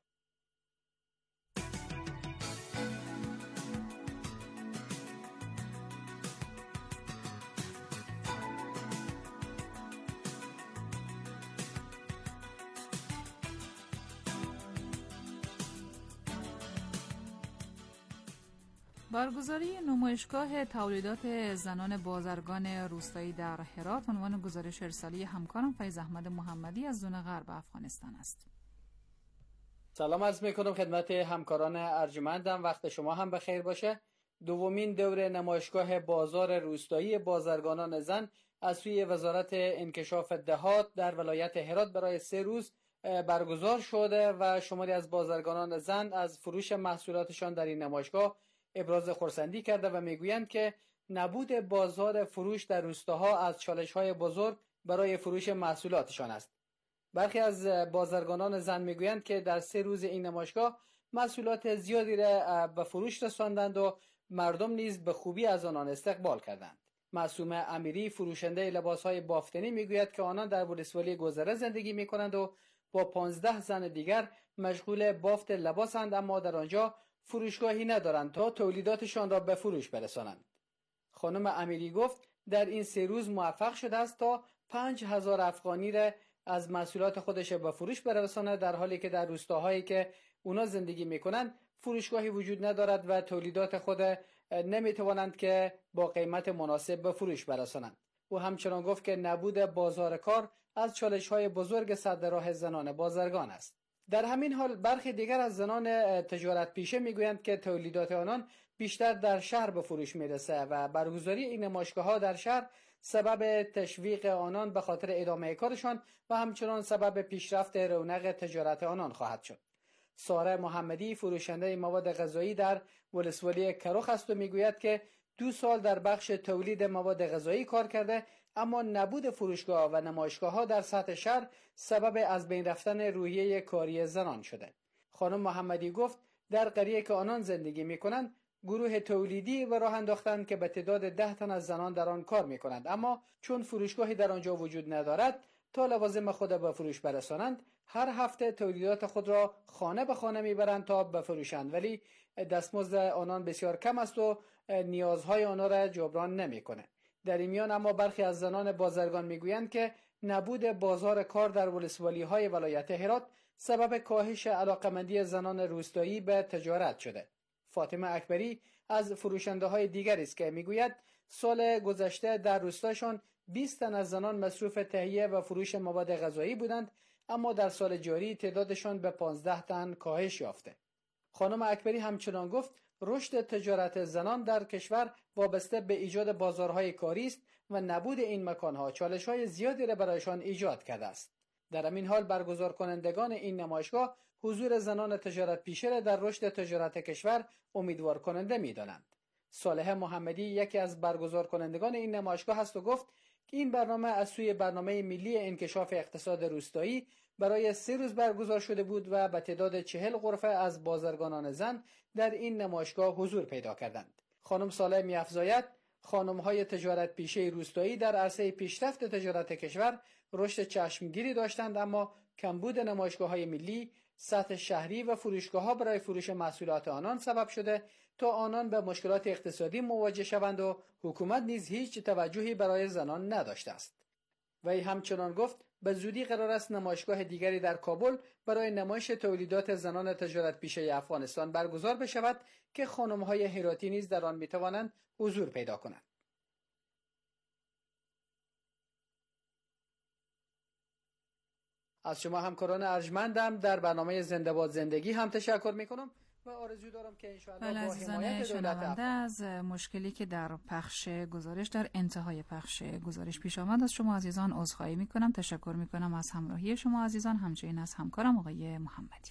برگزاری نمایشگاه تولیدات زنان بازرگان روستایی در هرات عنوان گزارش ارسالی همکارم فیض احمد محمدی از زون غرب افغانستان است. سلام عرض میکنم خدمت همکاران ارجمندم، وقت شما هم بخیر باشه. دومین دوره نمایشگاه بازار روستایی بازرگانان زن از سوی وزارت انکشاف دهات در ولایت هرات برای سه روز برگزار شده و شماری از بازرگانان زن از فروش محصولاتشان در این نمایشگاه ابراز خرسندی کرده و میگویند که نبود بازار فروش در روستاها از چالش‌های بزرگ برای فروش محصولاتشان است. برخی از بازرگانان زن میگویند که در سه روز این نمایشگاه محصولات زیادی را به فروش رساندند و مردم نیز به خوبی از آنان استقبال کردند. معصومه امیری، فروشنده لباس‌های بافتنی، میگوید که آنان در ولسوالی گذره زندگی می‌کنند و با پانزده زن دیگر مشغول بافت لباسند، اما در آنجا فروشگاهی ندارند تا تولیداتشان را به فروش برسانند. خانم امیری گفت در این سه روز موفق شده است تا پنج هزار افغانی را از محصولات خودش به فروش برساند، در حالی که در روستاهایی که اونا زندگی میکنند فروشگاهی وجود ندارد و تولیدات خود نمیتوانند که با قیمت مناسب به فروش برسانند. او همچنان گفت که نبود بازار کار از چالش‌های بزرگ سد راه زنان بازرگان است. در همین حال برخی دیگر از زنان تجارت پیشه میگویند که تولیدات آنان بیشتر در شهر به فروش میرسه و برگزاری این نمایشگاه‌ها در شهر سبب تشویق آنان به خاطر ادامه کارشان و همچنان سبب پیشرفت رونق تجارت آنان خواهد شد. ساره محمدی، فروشنده مواد غذایی در ولسوالی کروخ است و میگوید که دو سال در بخش تولید مواد غذایی کار کرده، اما نبود فروشگاه و نمایشگاه‌ها در سطح شهر سبب از بین رفتن روحیه کاری زنان شده. خانم محمدی گفت در قریه که آنان زندگی می‌کنند گروه تولیدی و راه انداختند که به تعداد ده تن از زنان در آن کار می‌کنند، اما چون فروشگاهی در آنجا وجود ندارد تا لوازم خود به فروش برسانند هر هفته تولیدات خود را خانه به خانه میبرند تا بفروشند، ولی دستمزد آنان بسیار کم است و نیازهای آنها را جبران نمی‌کنه. در این میان اما برخی از زنان بازرگان میگویند که نبود بازار کار در ولسوالی‌های ولایت هرات سبب کاهش علاقمندی زنان روستایی به تجارت شده. فاطمه اکبری از فروشنده‌های دیگری است که میگوید سال گذشته در روستاشون بیست تن از زنان مصروف تهیه و فروش مواد غذایی بودند، اما در سال جاری تعدادشان به پانزده تن کاهش یافته. خانم اکبری همچنان گفت رشد تجارت زنان در کشور وابسته به ایجاد بازارهای کاری است و نبود این مکانها چالش‌های زیادی را برایشان ایجاد کرده است. در همین حال برگزار کنندگان این نمایشگاه حضور زنان تجارت پیشه را در رشد تجارت کشور امیدوار کننده می‌دانند. صالح محمدی یکی از برگزار کنندگان این نمایشگاه است و گفت که این برنامه از سوی برنامه ملی انکشاف اقتصاد روستایی برای سه روز برگزار شده بود و به تعداد چهل غرفه از بازرگانان زن در این نمایشگاه حضور پیدا کردند. خانم صالح می‌افزاید خانم‌های تجارت پیشه روستایی در عرصه پیشرفت تجارت کشور رشد چشمگیری داشتند، اما کمبود نمایشگاه‌های ملی، سطح شهری و فروشگاه‌ها برای فروش محصولات آنان سبب شده تا آنان به مشکلات اقتصادی مواجه شوند و حکومت نیز هیچ توجهی برای زنان نداشته است. وی همچنان گفت به زودی قرار است نمایشگاه دیگری در کابل برای نمایش تولیدات زنان تجارت پیشه افغانستان برگزار بشود که خانم‌های هراتی نیز در آن می‌توانند حضور پیدا کنند. از شما همکاران ارجمندم در برنامه زنده باد زندگی هم تشکر می‌کنم و آرزو دارم که انشاءالله با حمایت دولت از مشکلی که در پخش گزارش در انتهای پخش گزارش پیش آمد از شما عزیزان عذرخواهی می‌کنم. تشکر می‌کنم از همراهی شما عزیزان، همچنین از همکارم آقای محمدی.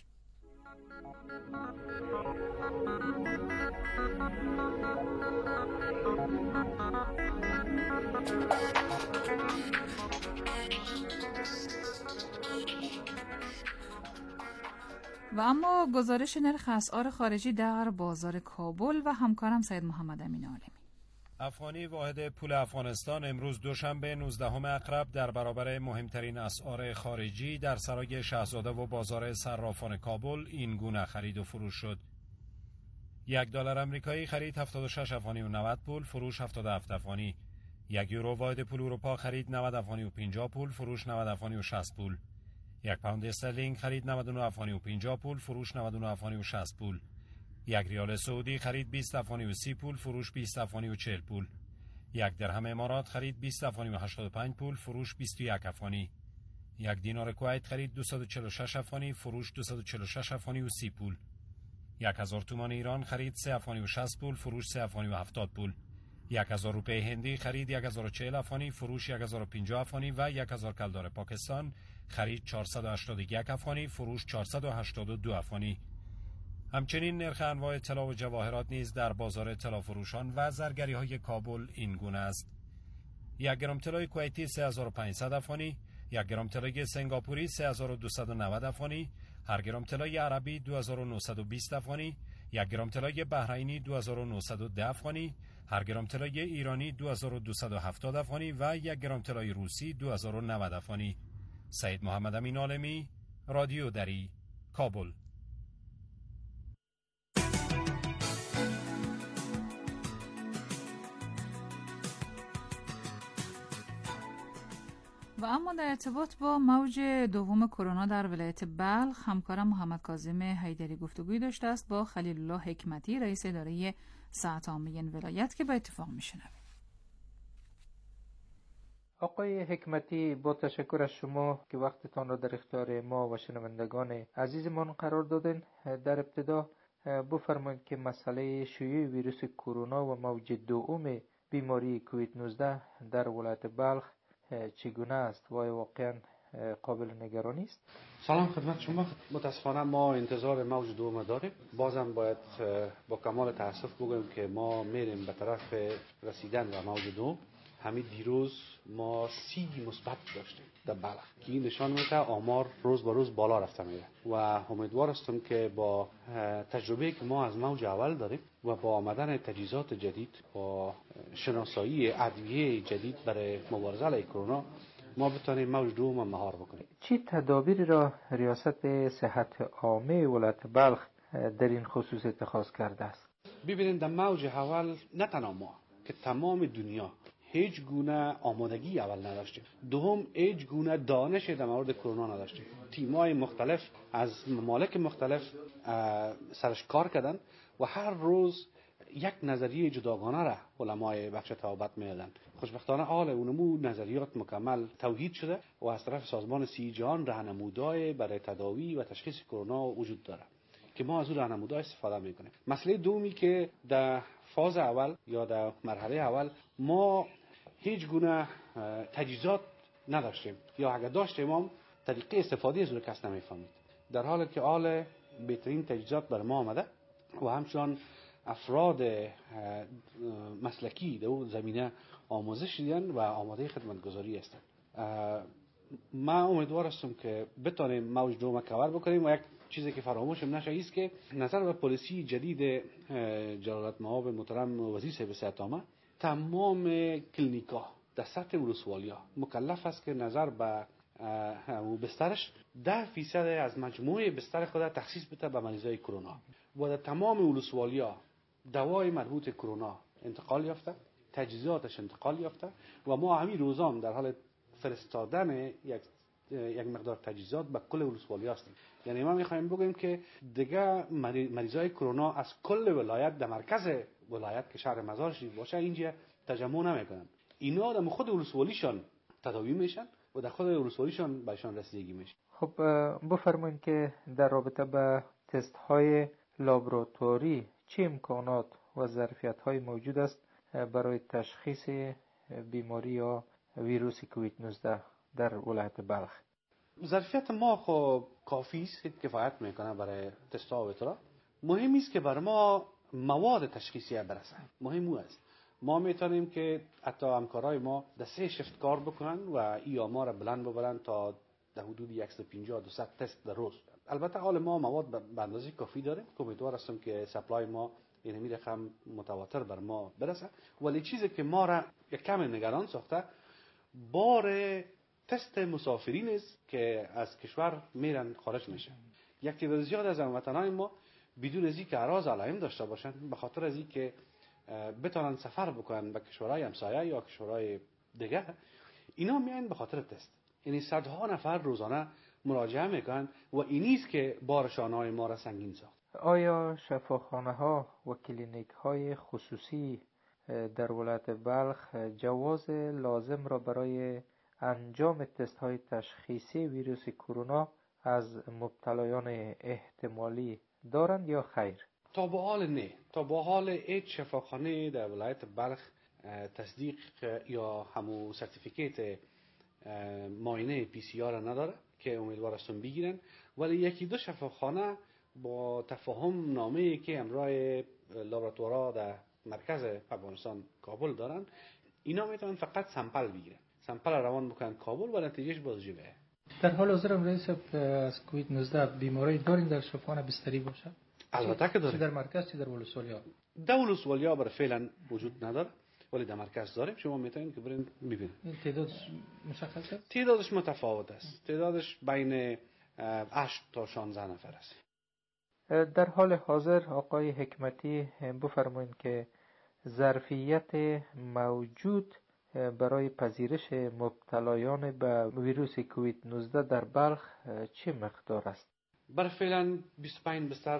و اما گزارش نرخ اسعار خارجی در بازار کابل و همکارم سید محمد امین عالمی. افغانی واحد پول افغانستان امروز دوشنبه نوزدهم اقرب در برابر مهمترین اسعار خارجی در سرای شاهزاده و بازار صرافان کابل این گونه خرید و فروش شد. یک دلار آمریکایی خرید هفتاد و شش افغانی و نود پول، فروش هفتاد و هفت افغانی. یک یورو واحد پول اروپا خرید نود افغانی و پنجاه پول، فروش نود افغانی و شصت پول. یک پوند استرلینگ خرید نود و نه افغانی و پنجاه پول، فروش نود و نه افغانی و شصت پول. یک ریال سعودی خرید بیست افغانی و سی پول، فروش بیست افغانی و چهل پول. یک درهم امارات خرید بیست افغانی و هشتاد و پنج پول، فروش بیست و یک افغانی. یک دینار کویت خرید دویست و چهل و شش افغانی، فروش دویست و چهل و شش افغانی و سی پول. یک هزار تومان ایران خرید سه افغانی و شصت پول، فروش سه افغانی و هفتاد پول. یک هزار روپیه هندی خرید یک هزار و چهل افغانی، فروش یک هزار و پنجاه افغانی و یک هزار کلدار پاکستان خرید چهارصد و هشتاد و یک افغانی، فروش چهارصد و هشتاد و دو افغانی. همچنین نرخ انواع طلا و جواهرات نیز در بازار طلا فروشان و زرگری های کابل این گونه است. یک گرم طلای کویتی سه هزار و پانصد افغانی، یک گرم طلای سنگاپوری سه هزار و دویست و نود افغانی، هر گرم طلای عربی دو هزار و نهصد و بیست افغانی، یک گرم طلای بحرینی دو هزار و نهصد و ده افغانی، هر گرم طلای ایرانی دو هزار و دویست و هفتاد افغانی و یک گرم طلای روسی دو هزار و نود افغانی. سید محمد امین عالمی، رادیو دری، کابل. و اما در ارتباط با موج دوم کرونا در ولایت بلخ، همکارم محمد کاظم حیدری گفتگویی داشته است با خلیل الله حکمتی، رئیس اداره صحت عامه این ولایت که با اتفاق میشنویم. آقای حکمتی، با تشکر از شما که وقتتان را در اختیار ما و شنوندگان عزیزمان قرار دادین. در ابتدا بفرمایید که مسئله شیوع ویروس کرونا و موج دوم بیماری کووید نوزده در ولایت بلخ چگونه است و واقعا قابل نگرانی است؟ سلام خدمت شما. متاسفانه ما انتظار موج دوم داریم. بازم باید با کمال تاسف بگویم که ما میریم به طرف رسیدن به موج دوم. همین دیروز ما سی مثبت داشتیم در بلخ که این نشان میده آمار روز به روز بالا رفته میره و امیدوار هستم که با تجربه که ما از موج اول داریم و با آمدن تجهیزات جدید با شناسایی ادویه جدید برای مبارزه علیه کرونا ما بتونیم موج دوم مهار بکنیم. چه تدابیری را ریاست صحت عامه ولایت بلخ در این خصوص اتخاذ کرده است؟ ببینید در موج اول نه تنها ما که تمام دنیا هیچ گونه آمادگی اول نداشتیم. دوم هیچ گونه دانش در مورد کرونا نداشتیم. تیم‌های مختلف از ممالک مختلف سرش کار کردن و هر روز یک نظریه جداگانه را علمای بخش طبابت میدادن. خوشبختانه حال اونمو نظریات مکمل توحید شده و از طرف سازمان صحت جهان راهنمودهای برای تداوی و تشخیص کرونا وجود داره که ما از اون راهنمودها استفاده میکنیم. مسئله دومی که در فاز اول یا در مرحله اول ما هیچ گونه تجهیزات نداشتیم یا اگر داشتیم هم طریقه استفاده از اون کس نمیفهمید، در حالی که آل بهترین تجهیزات بر ما آمده و همچنان افراد مسلکی در اون زمینه آموزش دیدن و آماده خدمتگزاری هستند. من امیدوار هستم که بتونیم موج دوم کاور بکنیم و یک چیزی که فراموشم نشه است که نظر به پالیسی جدید جلالت مآب محترم وزیر صاحب صحت عامه، تمام کلینیکا در سطح ولسوالیا مکلف است که نظر به بسترش ده فیصد از مجموعه بستر خود تخصیص بده به مریضای کرونا و در تمام ولسوالیا دوای مربوط کرونا انتقال یافته، تجهیزاتش انتقال یافته و ما همین روزام در حال فرستادن یک یک مقدار تجهیزات به کل ولسوالی هستیم. یعنی ما میخوایم بگیم که دیگه مریضای کرونا از کل ولایت در مرکز ولایت که شهر مزار شریف باشه اینجا تجمع نمیکنن. اینا در خود ولسوالیشان تداوی میشن و در خود ولسوالیشان بهشان رسیدگی میشه. خب بفرمایید که در رابطه با تست های لابراتواری چه امکانات و ظرفیت های موجود است برای تشخیص بیماری یا ویروس کووید نوزده در ولایت بلخ؟ ظرفیت ما خب کافی است، کفایت میکنه برای تست ها و اطلاع. مهم است که بر ما مواد تشخیصی برسه. مهم او است. ما میتونیم که حتی همکارای ما در سه شفت کار بکنن و ای آمار را بلند ببرن تا در حدود صد و پنجاه تا دویست تست در روز. البته حال ما مواد به اندازه کافی داره. امیدوار هستم که سپلای ما یعنی می رقم متواتر بر ما برسه. ولی چیزی که ما را یک کم نگران ساخته بار تست مسافرین است که از کشور میرن خارج میشن. یک تعداد زیاد از هموطنان ما بدون از اینکه اعراض علائم داشته باشند، به خاطر از اینکه بتونن سفر بکنن به کشورهای همسایه یا کشورهای دیگه، اینا میان به خاطر تست. یعنی صدها نفر روزانه مراجعه میکنن و اینیست که بار شانه‌های ما را سنگین ساخت. آیا شفاخانه ها و کلینیک های خصوصی در ولایت بلخ جواز لازم را برای انجام تست های تشخیصی ویروس کرونا از مبتلایان احتمالی دارند یا خیر؟ تا به حال نه. تا به حال هیچ شفاخانه در ولایت بلخ تصدیق یا همو سرتیفیکیت معاینه پی سی آر نداره که امیدوار هستم بگیرن. ولی یکی دو شفاخانه با تفاهم نامه‌ای که همراه لابراتوارها در مرکز افغانستان کابل دارن، اینا میتونن فقط سامپل بگیرن، سامپل روان بکنن کابل و نتیجهش بازجویی. در حال حاضر رئیس از کووید نوزده بیماری دارین در شفاخانه بستری باشه؟ البته که داریم. چه در مرکز چه در ولسوالیا؟ در ولسوالیا بر فعلا وجود نداره ولی در مرکز داریم. شما میتونید که برین ببینید. این تعدادش مشخصه؟ تعدادش متفاوت است. تعدادش بین هشت تا شانزده نفر است. در حال حاضر آقای حکمتی بفرمایید که ظرفیت موجود برای پذیرش مبتلایان به ویروس کووید نوزده در بلخ چه مقدار است؟ بر فعلا بیست و پنج بستر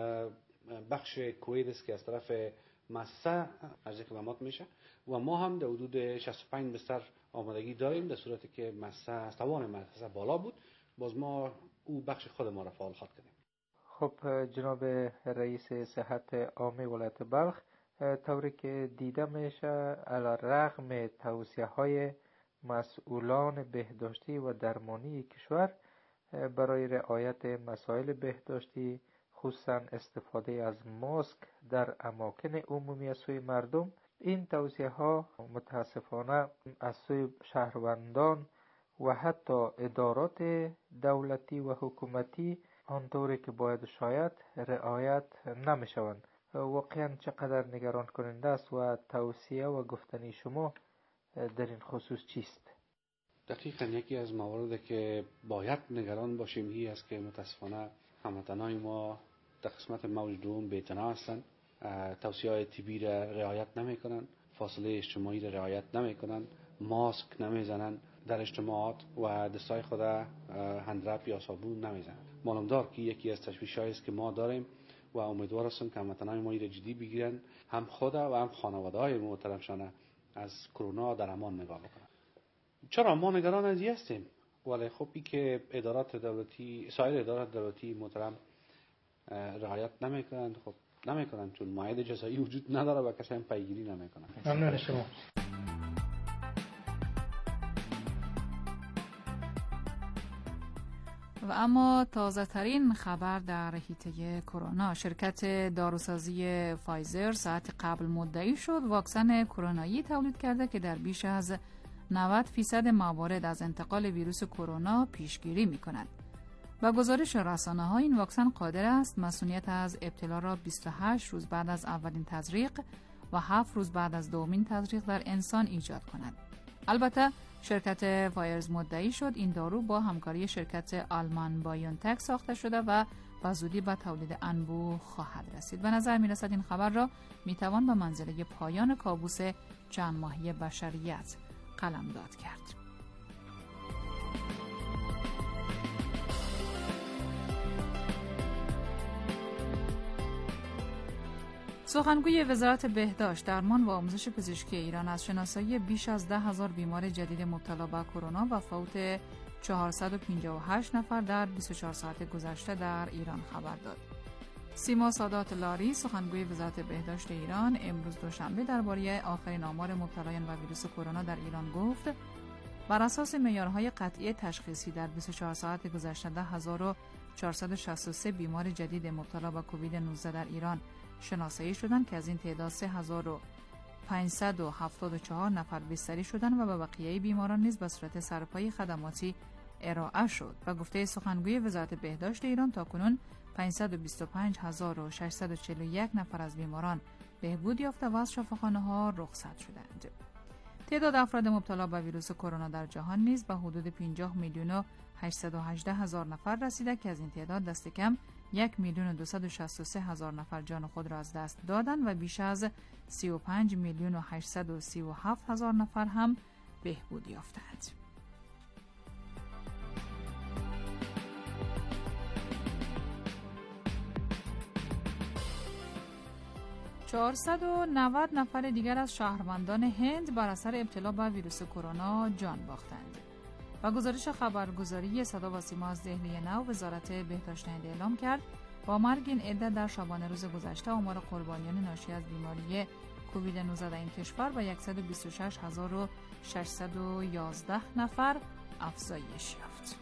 بخش کووید است که از طرف مؤسسه عرض خدمات میشه و ما هم در حدود شصت و پنج بستر آمادگی داریم در صورتی که مؤسسه از توان مؤسسه بالا بود، باز ما او بخش خود ما را فعال خواهد کردیم. خب جناب رئیس صحت عامه ولایت بلخ، طوری که دیده میشه علیرغم توصیه های مسئولان بهداشتی و درمانی کشور برای رعایت مسائل بهداشتی، خصوصا استفاده از ماسک در اماکن عمومی از سوی مردم، این توصیه ها متاسفانه از سوی شهروندان و حتی ادارات دولتی و حکومتی آنطوری که باید شاید رعایت نمیشوند. واقعا چقدر نگران کننده است و توصیه و گفتنی شما در این خصوص چیست؟ دقیقاً یکی از مواردی که باید نگران باشیم این است که متاسفانه هموطنان ما در قسمت موج دوم بی‌اعتنا هستند، توصیه‌های طبی را رعایت نمی‌کنند، فاصله اجتماعی را رعایت نمی‌کنند، ماسک نمی‌زنند در اجتماعات و دستای خود هندرب یا صابون نمی‌زنند. معلومدار که یکی از تشویش‌هایی است که ما داریم و امیدوار هستم که هموطنان ما این را جدی بگیرن، هم خود و هم خانواده‌های محترمشان از کرونا در امان نگاه بکنن. چرا ما نگران از این هستیم؟ ولی خب این که ادارات دولتی، سایر ادارات دولتی محترم رعایت نمیکنند، خب نمیکنند چون مایه جزایی وجود نداره و کسی هم پیگیری نمیکنه. ممنون شما. و اما تازه ترین خبر در حیطه کرونا، شرکت داروسازی فایزر ساعت قبل مدعی شد واکسن کرونایی تولید کرده که در بیش از نود فیصد موارد از انتقال ویروس کرونا پیشگیری می کند. با گزارش رسانه ها این واکسن قادر است مسئولیت از ابتلا را بیست و هشت روز بعد از اولین تزریق و هفت روز بعد از دومین تزریق در انسان ایجاد کند. البته شرکت فایرز مدعی شد این دارو با همکاری شرکت آلمان بایونتک ساخته شده و با زودی به تولید انبوه خواهد رسید. به نظر می رسد این خبر را می توان به منزله پایان کابوس چند ماهی بشریت قلمداد کرد. سخنگوی وزارت بهداشت، درمان و آموزش پزشکی ایران از شناسایی بیش از ده هزار بیمار جدید مبتلا به کرونا و فوت چهارصد و پنجاه و هشت نفر در بیست و چهار ساعت گذشته در ایران خبر داد. سیما سادات لاری، سخنگوی وزارت بهداشت ایران، امروز دوشنبه درباره آخرین آمار مبتلایان به ویروس کرونا در ایران گفت: بر اساس معیارهای قطعی تشخیصی در بیست و چهار ساعت گذشته ده هزار و چهارصد و شصت و سه بیمار جدید مبتلا به کووید نوزده در ایران شناسایی شدند که از این تعداد سه هزار و پانصد و هفتاد و چهار نفر بستری شدند و به بقیه بیماران نیز به صورت سرپایی خدماتی ارائه شد. و گفته سخنگوی وزارت بهداشت ایران تاکنون پانصد و بیست و پنج هزار و ششصد و چهل و یک نفر از بیماران بهبود یافته و از شفاخانه‌ها رخصت شدند. تعداد افراد مبتلا به ویروس کرونا در جهان نیز به حدود پنجاه میلیون و هشتصد و هجده هزار نفر رسیده که از این تعداد دست کم یک میلیون و دویست و شصت و سه هزار نفر جان خود را از دست دادند و بیش از سی و پنج میلیون و هشتصد و سی و هفت هزار نفر هم بهبود یافتند. چهارصد و نود نفر دیگر از شهروندان هند بر اثر ابتلا به ویروس کرونا جان باختند. و گزارش خبرگزاری صدا و سیما از دهلی نو وزارت بهداشت هند اعلام کرد با مرگ این عده در شبانه روز گذشته آمار قربانیان ناشی از بیماری کووید نوزده در این کشور به صد و بیست و شش هزار و ششصد و یازده نفر افزایش یافت.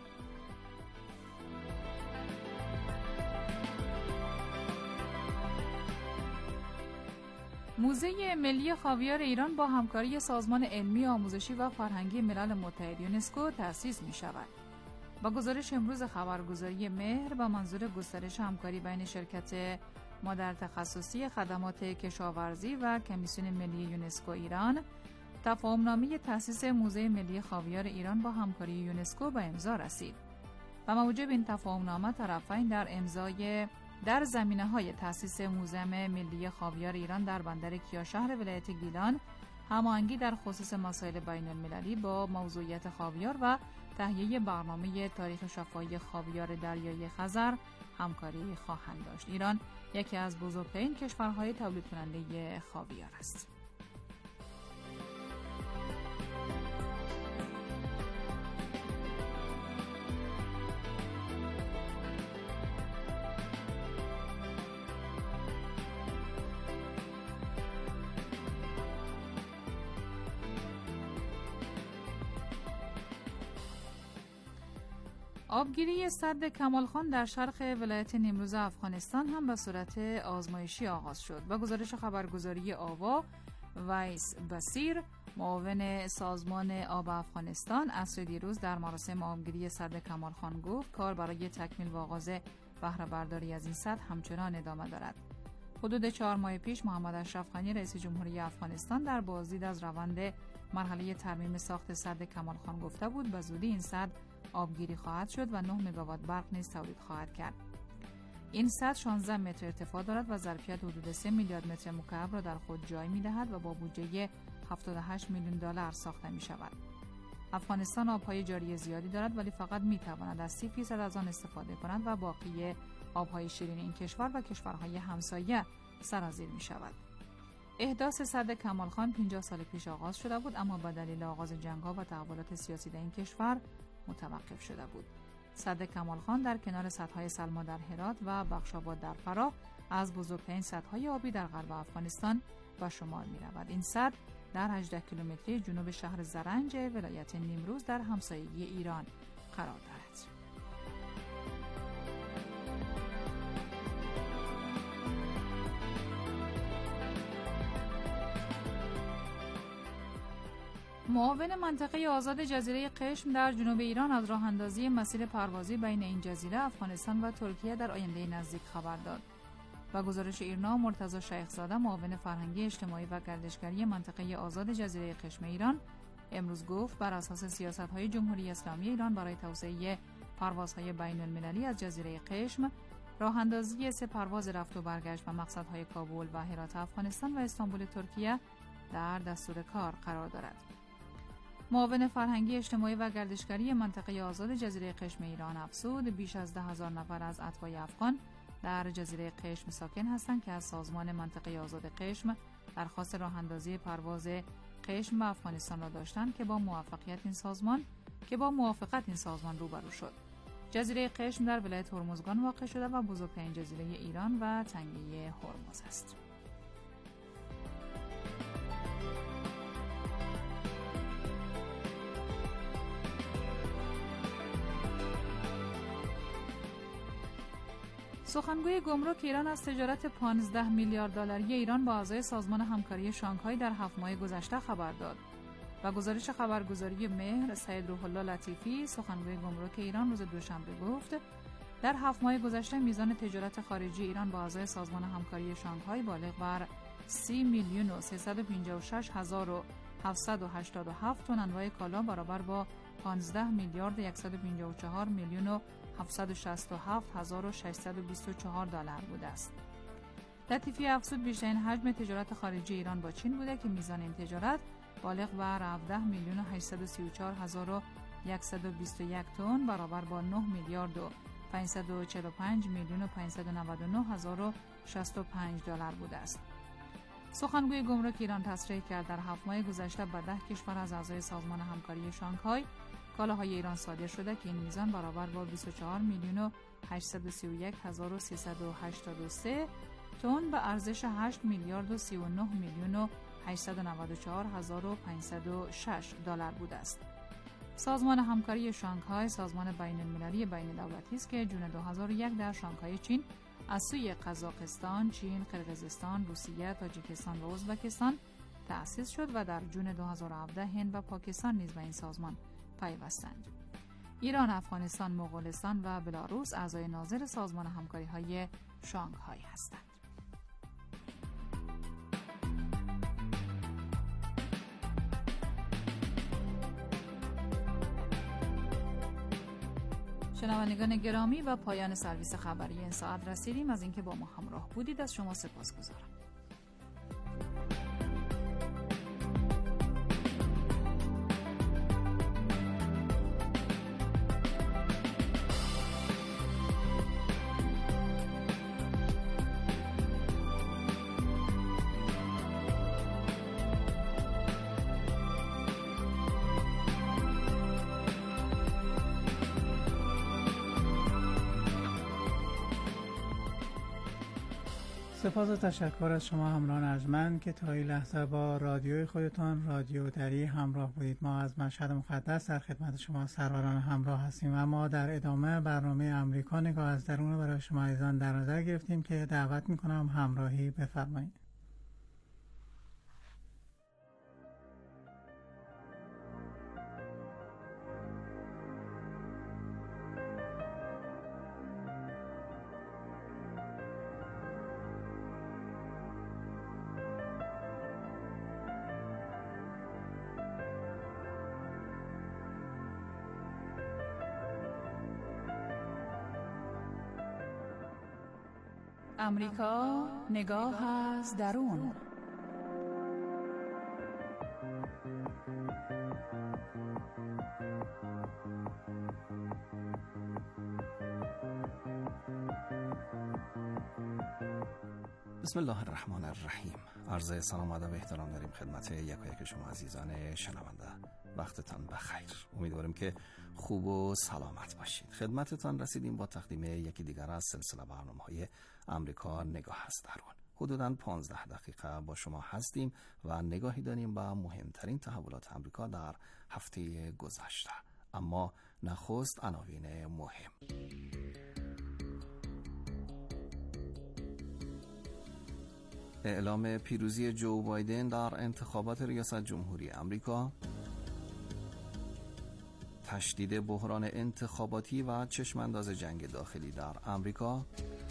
موزه ملی خاویار ایران با همکاری سازمان علمی آموزشی و فرهنگی ملل متحد یونسکو تأسیس می شود. با گزارش امروز خبرگزاری مهر با منظور گسترش همکاری بین شرکت مادر تخصصی خدمات کشاورزی و کمیسیون ملی یونسکو ایران، تفاهمنامه تأسیس موزه ملی خاویار ایران با همکاری یونسکو به امضا رسید. و موجب این تفاهمنامه طرفین در امضای در زمینه‌های تأسیس موزه ملی خاویار ایران در بندر کیاشهر ولایت گیلان، هماهنگی در خصوص مسائل بین‌المللی با موضوعیت خاویار و تهیه برنامه تاریخ شفاهی خاویار دریایی خزر همکاری خواهند داشت. ایران یکی از بزرگترین کشورهای تولید کننده خاویار است. آبگیری سد کمالخان در شرق ولایت نیمروز افغانستان هم به صورت آزمایشی آغاز شد. با گزارش خبرگزاری آوا، ویس بسیر، معاون سازمان آب افغانستان، عصر دیروز در مراسم آبگیری سد کمالخان گفت کار برای تکمیل و آغاز بهره برداری از این سد همچنان ادامه دارد. حدود چهار ماه پیش محمد اشرف غنی رئیس جمهوری افغانستان در بازدید از روند مرحله ترمیم ساخت سد کمالخان گفته بود به زودی این سد آبگیری خواهد شد و نه مگاوات برق نیز تولید خواهد کرد. این سد شانزده متر ارتفاع دارد و ظرفیت حدود سه میلیارد متر مکعب را در خود جای می‌دهد و با بودجه هفتاد و هشت میلیون دلار ساخته می‌شود. افغانستان آب‌های جاری زیادی دارد ولی فقط می‌تواند از سی درصد از آن استفاده کند و باقی آب‌های شیرین این کشور و کشورهای همسایه سرازیر می‌شود. احداث سد کمالخان پنجاه سال پیش آغاز شده بود اما به دلیل آغاز جنگ‌ها و تحولات سیاسی در این کشور متوقف شده بود. سد کمالخان در کنار سدهای سلما در هرات و بخشاباد در فراه از بزرگترین سدهای آبی در غرب افغانستان به شمار می رود. این سد در هجده کیلومتری جنوب شهر زرنج ولایت نیمروز در همسایگی ایران قرار دارد. معاون منطقه آزاد جزیره قشم در جنوب ایران از راه اندازی مسیر پروازی بین این جزیره، افغانستان و ترکیه در آینده نزدیک خبر داد. و گزارش ایرنا، مرتضی شیخزاده معاون فرهنگی اجتماعی و گردشگری منطقه آزاد جزیره قشم ایران امروز گفت بر اساس سیاست‌های جمهوری اسلامی ایران برای توسعه پروازهای بین‌المللی از جزیره قشم، راه اندازی سه پرواز رفت و برگشت و مقصدهای کابل و هرات افغانستان و استانبول ترکیه در دستور کار قرار دارد. معاون فرهنگی اجتماعی و گردشگری منطقه آزاد جزیره قشم ایران افزود بیش از ده هزار نفر از اتباع افغان در جزیره قشم ساکن هستند که از سازمان منطقه آزاد قشم درخواست راه اندازی پرواز قشم به افغانستان را داشتند که با موفقیت این سازمان که با موافقت این سازمان روبرو شد. جزیره قشم در ولایت هرمزگان واقع شده و بزرگترین جزیره ایران و تنگه هرمز است. سخنگوی گمرک ایران از تجارت پانزده میلیارد دلاری ایران با اعضای سازمان همکاری شانگهای در هفت ماه گذشته خبر داد. و گزارش خبرگزاری مهر، سید روح الله لطیفی، سخنگوی گمرک ایران روز دوشنبه گفت در هفت ماه گذشته میزان تجارت خارجی ایران با اعضای سازمان همکاری شانگهای بالغ بر سی میلیون و سیصد و پنجاه و شش هزار و هفتصد و هشتاد و هفت تن انواع کالا برابر با پانزده میلیارد صد و پنجاه و چهار میلیون و هفتصد و شصت و هفت هزار و ششصد و بیست و چهار دلار بوده است. لطیفی افزود بیشترین حجم تجارت خارجی ایران با چین بوده که میزان این تجارت بالغ بر هفده میلیون و هشتصد و سی و چهار هزار و صد و بیست و یک تن برابر با نه میلیارد و پانصد و چهل و پنج میلیون و پانصد و نود و نه هزار و شصت و پنج دلار بوده است. سخنگوی گمرک ایران تصریح کرد در هفت ماه گذشته به ده کشور از اعضای سازمان همکاری شانگهای کالاهای ایران صادر شده که این میزان برابر با بیست و چهار میلیون و هشتصد و سی و یک هزار و سیصد و هشتاد و سه تن به ارزش هشت میلیارد و سی و نه میلیون و هشتصد و نود و چهار هزار و پانصد و شش دلار بوده است. سازمان همکاری شانگهای سازمان بین المللی بین دولتی است که جون دو هزار و یک در شانگهای چین از سوی قزاقستان، چین، قرقیزستان، روسیه، تاجیکستان و ازبکستان تأسیس شد و در جون دو هزار و هفده هند و پاکستان نیز به این سازمان پیوستند. ایران، افغانستان، مغولستان و بلاروس اعضای ناظر سازمان همکاری‌های شانگهای هستند. شنوندگان گرامی، و پایان سرویس خبری این ساعت رسیدیم. از اینکه با ما همراه بودید از شما سپاسگزارم. سپاس و تشکر از شما همراهان ارجمند که تا این لحظه با رادیوی خودتان رادیو دری همراه بودید. ما از مشهد مقدس در خدمت شما سروران همراه هستیم و ما در ادامه برنامه امریکا نگاه از درون برای شما عزیزان در نظر گرفتیم که دعوت میکنم همراهی بفرمایید. امریکا نگاه از درون. بسم الله الرحمن الرحیم. عرض سلام و ادب و احترام داریم خدمت یک و یک شما عزیزان شنونده. وقتتان بخیر. امیدواریم که خوب و سلامت باشید. خدمتتان رسیدیم با تقدیم یکی دیگر از سلسله برنامه‌های امریکا نگاه از درون. حدوداً پانزده دقیقه با شما هستیم و نگاهی داریم به مهمترین تحولات امریکا در هفته گذشته. اما نخست عناوین مهم. اعلام پیروزی جو بایدن در انتخابات ریاست جمهوری امریکا، تشدید بحران انتخاباتی و چشمانداز جنگ داخلی در امریکا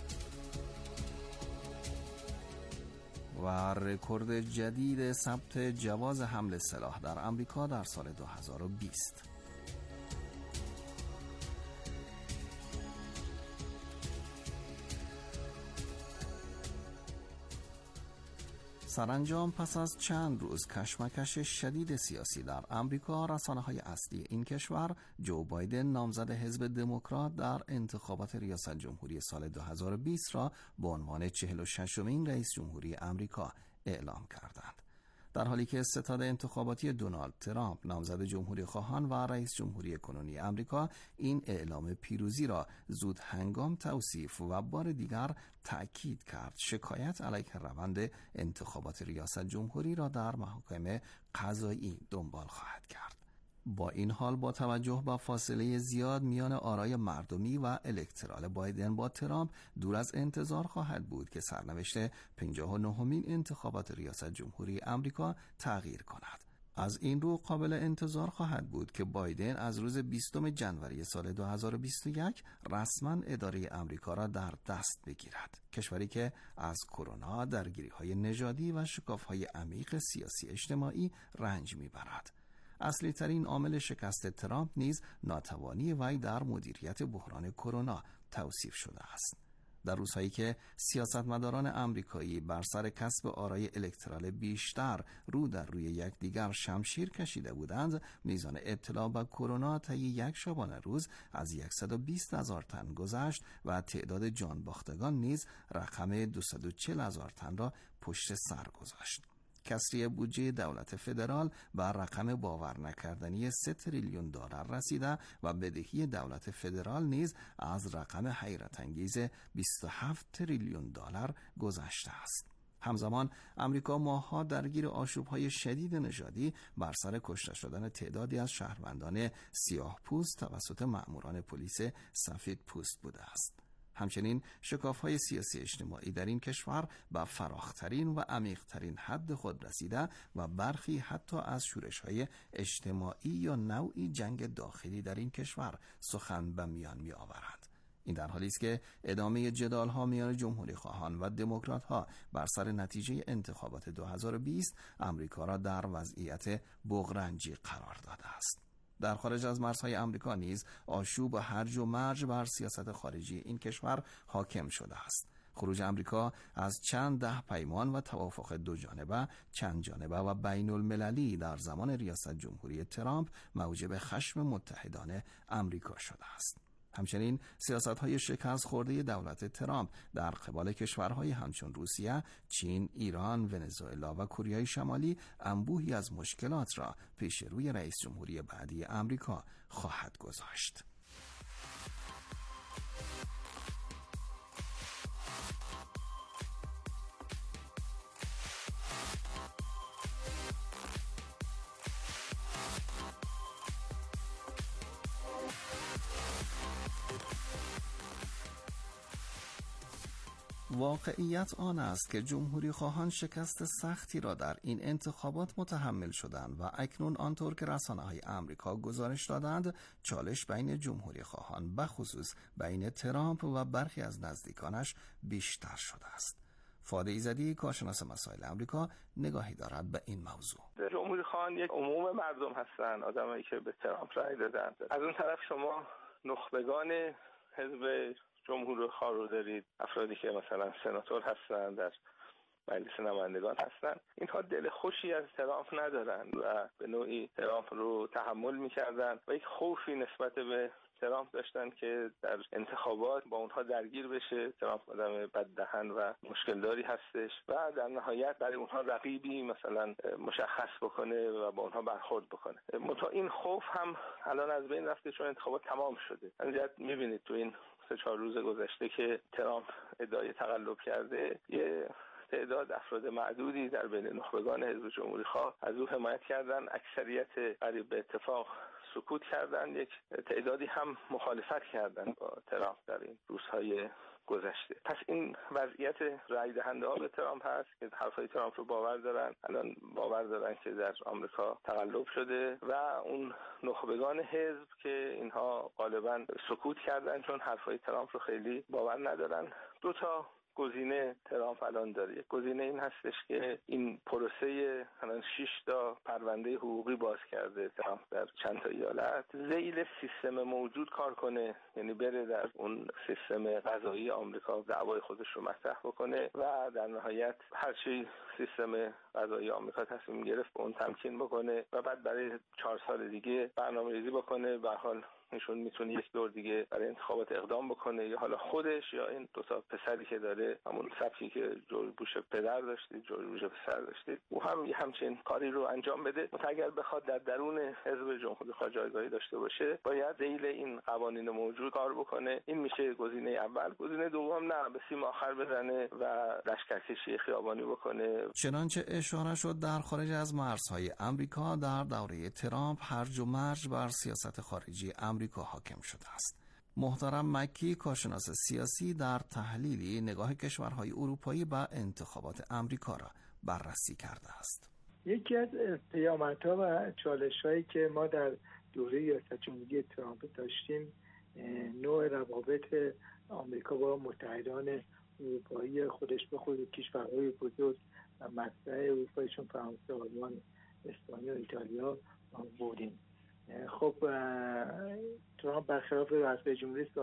و رکورد جدید ثبت جواز حمل سلاح در امریکا در سال دو هزار و بیست. سرانجام پس از چند روز کشمکش شدید سیاسی در امریکا، رسانه‌های اصلی این کشور جو بایدن نامزد حزب دموکرات در انتخابات ریاست جمهوری سال دو هزار و بیست را به عنوان چهل و ششمین رئیس جمهوری امریکا اعلام کردند. در حالی که ستاد انتخاباتی دونالد ترامپ نامزد جمهوری خواهان و رئیس جمهوری کنونی امریکا این اعلام پیروزی را زود هنگام توصیف و بار دیگر تأکید کرد شکایت علیه روند انتخابات ریاست جمهوری را در محاکم قضایی دنبال خواهد کرد. با این حال با توجه به فاصله زیاد میان آرای مردمی و الکترال بایدن با ترامپ، دور از انتظار خواهد بود که سرنوشت پنجاه و نهمین انتخابات ریاست جمهوری امریکا تغییر کند. از این رو قابل انتظار خواهد بود که بایدن از روز بیستم ژانویه سال دو هزار و بیست و یک رسما اداره امریکا را در دست بگیرد. کشوری که از کرونا، درگیری‌های نژادی و شکاف‌های عمیق سیاسی اجتماعی رنج می‌برد. اصلی ترین عامل شکست ترامپ نیز ناتوانی وی در مدیریت بحران کرونا توصیف شده است. در روزهایی که سیاستمداران آمریکایی بر سر کسب آرای الکترال بیشتر رو در روی یکدیگر شمشیر کشیده بودند، میزان ابتلا به کرونا طی یک شبانه روز از صد و بیست هزار تن گذشت و تعداد جان باختگان نیز رقم دویست و چهل هزار تن را پشت سر گذاشت. کسری بودجه دولت فدرال بر رقم باور نکردنی سه تریلیون دلار رسیده و بدهی دولت فدرال نیز از رقم حیرت انگیز بیست و هفت تریلیون دلار گذشته است. همزمان امریکا ماه‌ها درگیر آشوب‌های شدید نژادی بر سر کشته شدن تعدادی از شهروندان سیاه پوست توسط مأموران پلیس سفید پوست بوده است. همچنین شکاف‌های سیاسی اجتماعی در این کشور به فراخترین و عمیق‌ترین حد خود رسیده و برخی حتی از شورش‌های اجتماعی یا نوعی جنگ داخلی در این کشور سخن به میان می‌آورد. این در حالی است که ادامه جدال‌ها میان جمهوری خواهان و دموکرات‌ها بر سر نتیجه انتخابات دو هزار و بیست آمریکا را در وضعیت بغرنجی قرار داده است. در خارج از مرزهای آمریکا نیز آشوب و هرج و مرج بر سیاست خارجی این کشور حاکم شده است. خروج آمریکا از چند ده پیمان و توافق دو جانبه، چند جانبه و بین المللی در زمان ریاست جمهوری ترامپ موجب خشم متحدان آمریکا شده است. همچنین سیاست‌های شکست خورده دولت ترامپ در قبال کشورهای همچون روسیه، چین، ایران، ونزوئلا و کره شمالی انبوهی از مشکلات را پیش روی رئیس جمهوری بعدی آمریکا خواهد گذاشت. واقعیت آن است که جمهوری خواهان شکست سختی را در این انتخابات متحمل شدند و اکنون آنطور که رسانه‌های آمریکا گزارش دادند چالش بین جمهوری خواهان بخصوص بین ترامپ و برخی از نزدیکانش بیشتر شده است. فاده ایزدی کارشناس مسائل آمریکا نگاهی دارد به این موضوع. جمهوری خواهان یک عموم مردم هستند، آدمایی که به ترامپ رای دادند. از اون طرف شما نخبگان حزب جمهوری خواه رو دارید، افرادی که مثلا سناتور هستن، در مجلس نمایندگان هستن. اینها دل خوشی از ترامپ ندارن و به نوعی ترامپ رو تحمل میکردن و یک خوفی نسبت به ترامپ داشتن که در انتخابات با اونها درگیر بشه. ترامپ آدم بددهن و مشکلداری هستش و در نهایت برای اونها رقیبی مثلا مشخص بکنه و با اونها برخورد بکنه. منتها این خوف هم الان از بین رفته چون انتخابات تمام شده. اینجا میبینید تو این سه چهار روز گذشته که ترامپ ادعای تقلب کرده، یه تعداد افراد معدودی در بین نخبگان حزب جمهوری خواه از او حمایت کردن. اکثریت قریب به اتفاق سکوت کردن. یک تعدادی هم مخالفت کردن با ترامپ در این روزهای گذشته. پس این وضعیت رای دهنده ها به ترامپ هست که حرفای ترامپ رو باور دارن. الان باور دارن که در آمریکا تقلب شده و اون نخبگان حزب که اینها غالبا سکوت کردن چون حرفای ترامپ رو خیلی باور ندارن. دو تا گزینه ترامپ الان داره. گزینه این هستش که این پروسه الان شش تا پرونده حقوقی باز کرده ترامپ در چند تا ایالت، ذیل سیستم موجود کار کنه، یعنی بره در اون سیستم قضایی آمریکا دعوای خودش رو مطرح بکنه و در نهایت هر چی سیستم قضایی آمریکا تصمیم گرفت به اون تمکین بکنه و بعد برای چهار سال دیگه برنامه‌ریزی بکنه. به هر حال ایشون میتونه یک دور دیگه برای انتخابات اقدام بکنه، یا حالا خودش یا این دو تا پسری که داره، همون سبکی که جورج بوش پدر داشتید، جورج بوش پسر داشتید، او هم یه همچین کاری رو انجام بده. مثلا اگر بخواد در درون حزب جمهوری خواه جایگاهی داشته باشه، باید ذیل این قوانین موجود کار بکنه. این میشه گزینه اول. گزینه دوم نه، به سیم آخر بزنه و لشکرکشی خیابانی بکنه. چنانچه اشاره شد در خارج از مرزهای آمریکا در دوره ترامپ هرج و مرج بر سیاست خارجی آمریکا حاکم شده است. محترم مکی کارشناس سیاسی در تحلیلی نگاه کشورهای اروپایی به انتخابات آمریکا را بررسی کرده است. یکی از پیامدها و چالش‌هایی که ما در دوره ریاست جمهوری ترامپ داشتیم نوع روابط آمریکا با متحدان اروپایی خودش به خود کشورهای بزرگ و مطرح اروپایشون فرانسه، آلمان، اسپانیا و ایتالیا بودیم. خب ترامپ برخلاف رئیس جمهوری